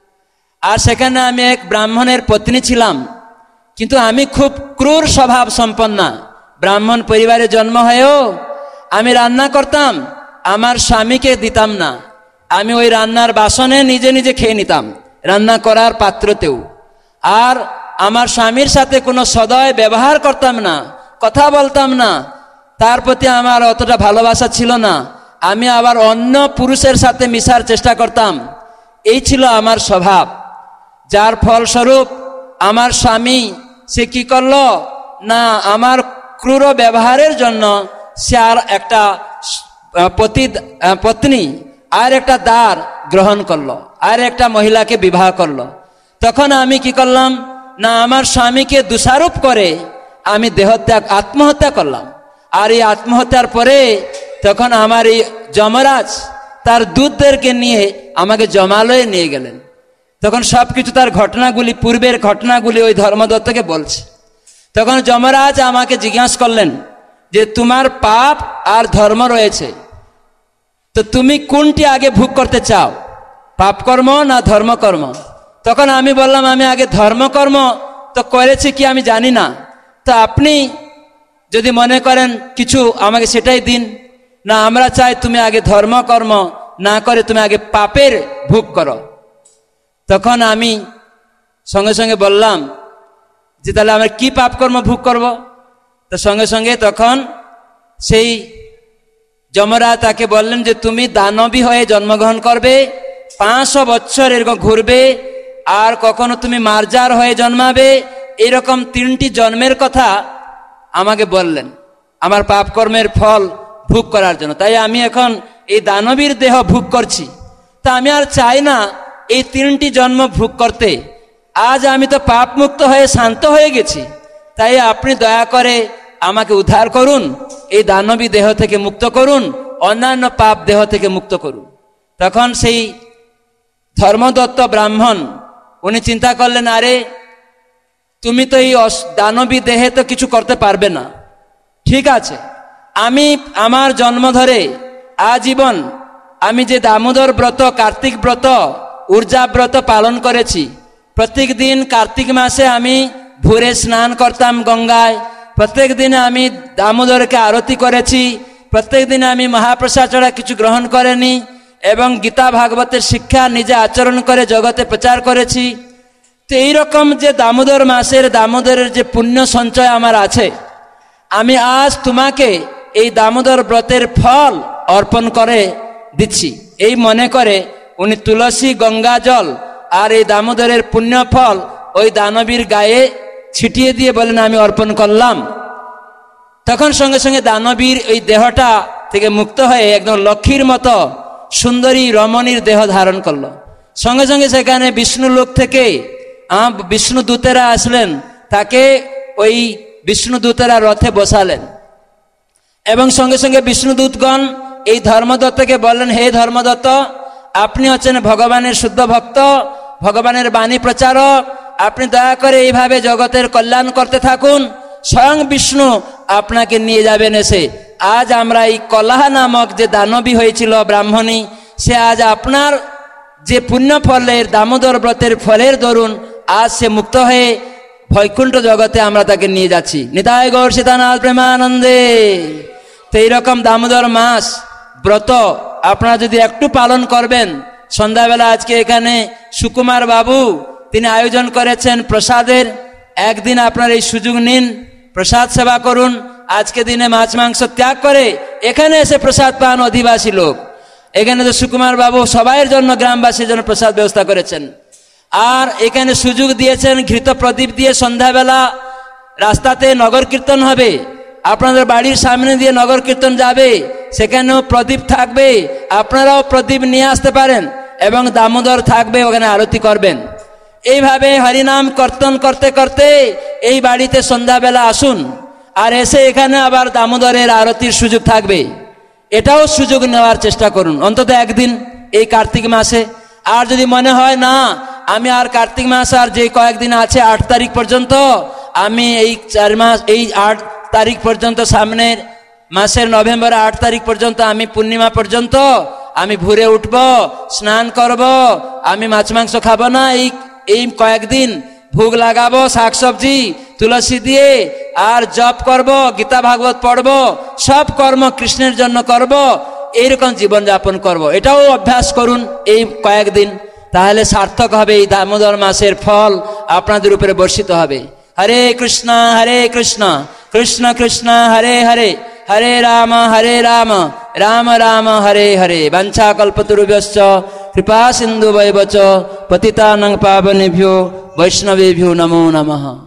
আর সেখানে আমি এক ব্রাহ্মণের পত্নী ছিলাম, কিন্তু আমি খুব ক্রূর স্বভাব সম্পন্না। ব্রাহ্মণ পরিবারে জন্ম হয়েও আমি রান্না করতাম, আমার স্বামীকে দিতাম না, আমি ওই রান্নার বাসনে নিজে নিজে খেয়ে নিতাম, রান্না করার পাত্রতেও। আর আমার স্বামীর সাথে কোনো সদয় ব্যবহার করতাম না, কথা বলতাম না, তার প্রতি আমার অতটা ভালোবাসা ছিল না। আমি আবার অন্য পুরুষের সাথে মিশার চেষ্টা করতাম, এই ছিল আমার স্বভাব। যার ফলস্বরূপ আমার স্বামী সে কি করলো না, আমার ক্রূর ব্যবহারের জন্য সে আর একটা পতি পত্নী আর একটা দ্বার গ্রহণ করলো, আর একটা মহিলাকে বিবাহ করলো। তখন আমি কি করলাম না, আমার স্বামীকে দোষারোপ করে আমি দেহত্যাগ আত্মহত্যা করলাম। আর এই আত্মহত্যার পরে তখন আমার এই যমরাজ তার দূতদেরকে নিয়ে আমাকে জমালয়ে নিয়ে গেলেন। তখন সবকিছু তার ঘটনাগুলি, পূর্বের ঘটনাগুলি ওই ধর্মদত্তকে বলছে। তখন যমরাজ আমাকে জিজ্ঞাসা করলেন যে তোমার পাপ আর ধর্ম রয়েছে, তো তুমি কোনটি আগে ভোগ করতে চাও, পাপ কর্ম না ধর্মকর্ম? তখন আমি বললাম, আমি আগে ধর্মকর্ম তো করেছি কি আমি জানি না, তো আপনি যদি মনে করেন কিছু আমাকে সেটাই দিন। না, আমরা চাই তুমি আগে ধর্মকর্ম না করে তুমি আগে পাপের ভোগ করো। তখন আমি সঙ্গে সঙ্গে বললাম যে তাহলে আমরা কি পাপ কর্ম ভোগ করব? তো সঙ্গে সঙ্গে তখন সেই যমরাজ তাকে বললেন যে তুমি দানবী হয়ে জন্মগ্রহণ করবে, পাঁচশো বছর এরকম ঘুরবে, আর কখনো তুমি মার্জার হয়ে জন্মাবে, এরকম তিনটি জন্মের কথা আমাকে বললেন আমার পাপ কর্মের ফল ভোগ করার জন্য। তাই আমি এখন এই দানবীর দেহ ভোগ করছি, তা আমি আর চাই না এই তিনটি জন্ম ভোগ করতে। আজ আমি তো পাপ মুক্ত হয়ে শান্ত হয়ে গেছি, তাই আপনি দয়া করে আমাকে উদ্ধার করুন, এই দানবী দেহ থেকে মুক্ত করুন, অন্যান্য পাপ দেহ থেকে মুক্ত করুন। তখন সেই ধর্মদত্ত ব্রাহ্মণ উনি চিন্তা করলেন, আরে তুমি তো এই দানবী দেহে তো কিছু করতে পারবে না, ঠিক আছে, আমি আমার জন্ম ধরে আজীবন আমি যে দামোদর ব্রত, কার্তিক ব্রত, ঊর্জা ব্রত পালন করেছি, প্রত্যেক দিন কার্তিক মাসে আমি ভোরে স্নান করতাম গঙ্গায়, প্রত্যেক দিনে আমি দামোদরকে আরতি করেছি, প্রত্যেক দিনে আমি মহাপ্রসাদ ছাড়া কিছু গ্রহণ করেনি, এবং গীতা ভাগবতের শিক্ষা নিজে আচরণ করে জগতে প্রচার করেছি। তো এইরকম যে দামোদর মাসের দামোদরের যে পুণ্য সঞ্চয় আমার আছে, আমি আজ তোমাকে এই দামোদর ব্রতের ফল অর্পণ করে দিচ্ছি, এই মনে করে উনি তুলসী গঙ্গা জল আর এই দামোদরের পুণ্য ফল ওই দানবীর গায়ে ছিটিয়ে দিয়ে বলেন আমি অর্পণ করলাম। তখন সঙ্গে সঙ্গে দানবীর ওই দেহটা থেকে মুক্ত হয়ে একদম লক্ষ্মীর মতো সুন্দরী রমণীর দেহ ধারণ করলো। সঙ্গে সঙ্গে সেখানে বিষ্ণু লোক থেকে বিষ্ণু দূতেরা আসলেন, তাকে ওই বিষ্ণু দূতেরা রথে বসালেন এবং সঙ্গে সঙ্গে বিষ্ণুদূতগণ এই ধর্মদত্তকে বললেন, হে ধর্মদত্ত, আপনি হচ্ছেন ভগবানের শুদ্ধ ভক্ত, ভগবানের বাণী প্রচারক, আপনি দয়া করে এইভাবে জগতের কল্যাণ করতে থাকুন, স্বয়ং বিষ্ণু আপনাকে নিয়ে যাবেন এসে। আজ আমরা এই কলহ নামক যে দানবী হয়েছিল ব্রাহ্মণী, সে আজ আপনার যে পুণ্য ফলের দামোদর ব্রতের ফলের দরুন আজ সে মুক্ত হয়ে বৈকুণ্ঠ জগতে আমরা তাকে নিয়ে যাচ্ছি। নিতাই গৌর সীতানাথ প্রেমানন্দে। তো এইরকম দামোদর মাস ব্রত আপনারা যদি একটু পালন করবেন, সন্ধ্যাবেলা আজকে এখানে সুকুমার বাবু তিনি আয়োজন করেছেন প্রসাদের, একদিন আপনার এই সুযোগ নিন, প্রসাদ সেবা করুন। আজকে দিনে মাছ মাংস ত্যাগ করে এখানে এসে প্রসাদ পান অধিবাসী লোক। এখানে তো সুকুমার বাবু সবাইয়ের জন্য, গ্রামবাসীর জন্য প্রসাদ ব্যবস্থা করেছেন। আর এখানে সুযোগ দিয়েছেন ঘৃত প্রদীপ দিয়ে সন্ধ্যাবেলা রাস্তাতে নগর কীর্তন হবে, আপনাদের বাড়ির সামনে দিয়ে নগর কীর্তন যাবে, সেখানেও প্রদীপ থাকবে, আপনারাও প্রদীপ নিয়ে আসতে পারেন এবং দামোদর থাকবে, ওখানে আরতি করবেন। এইভাবে হরিনাম কীর্তন করতে করতে এই বাড়িতে সন্ধ্যাবেলা আসুন, আর এসে এখানে আবার দামোদরের আরতির সুযোগ থাকবে, এটাও সুযোগ নেওয়ার চেষ্টা করুন অন্তত একদিন এই কার্তিক মাসে। আর যদি মনে হয় না আমি আর কার্তিক মাস আর যে কয়েকদিন আছে আট তারিখ পর্যন্ত, আমি এই চার মাস এই আট তারিখ পর্যন্ত সামনের মাসের নভেম্বরের আট তারিখ পর্যন্ত আমি পূর্ণিমা পর্যন্ত আমি ভোরে উঠব, স্নান করব, আমি মাছ মাংস খাবো না, এই এই কয়েকদিন ভোগ লাগাবো শাকসবজি তুলসী দিয়ে, আর জপ করব, গীতা ভাগবত পড়ব, সব কর্ম কৃষ্ণের জন্য করব, এইরকম জীবন যাপন করব। এটাও অভ্যাস করুন এই কয়েকদিন, তাহলে সার্থক হবে, এই দামোদর মাসের ফল আপনাদের উপরে বর্ষিত হবে। হরে কৃষ্ণ হরে কৃষ্ণ কৃষ্ণ কৃষ্ণ হরে হরে, হরে রাম হরে রাম রাম রাম হরে হরে। বাঞ্ছা কল্পতরুভ্যশ্চ কৃপা সিন্ধু বৈবচ পতিতানাং পাবনেভ্যো বৈষ্ণবেভ্যো নমো নমঃ।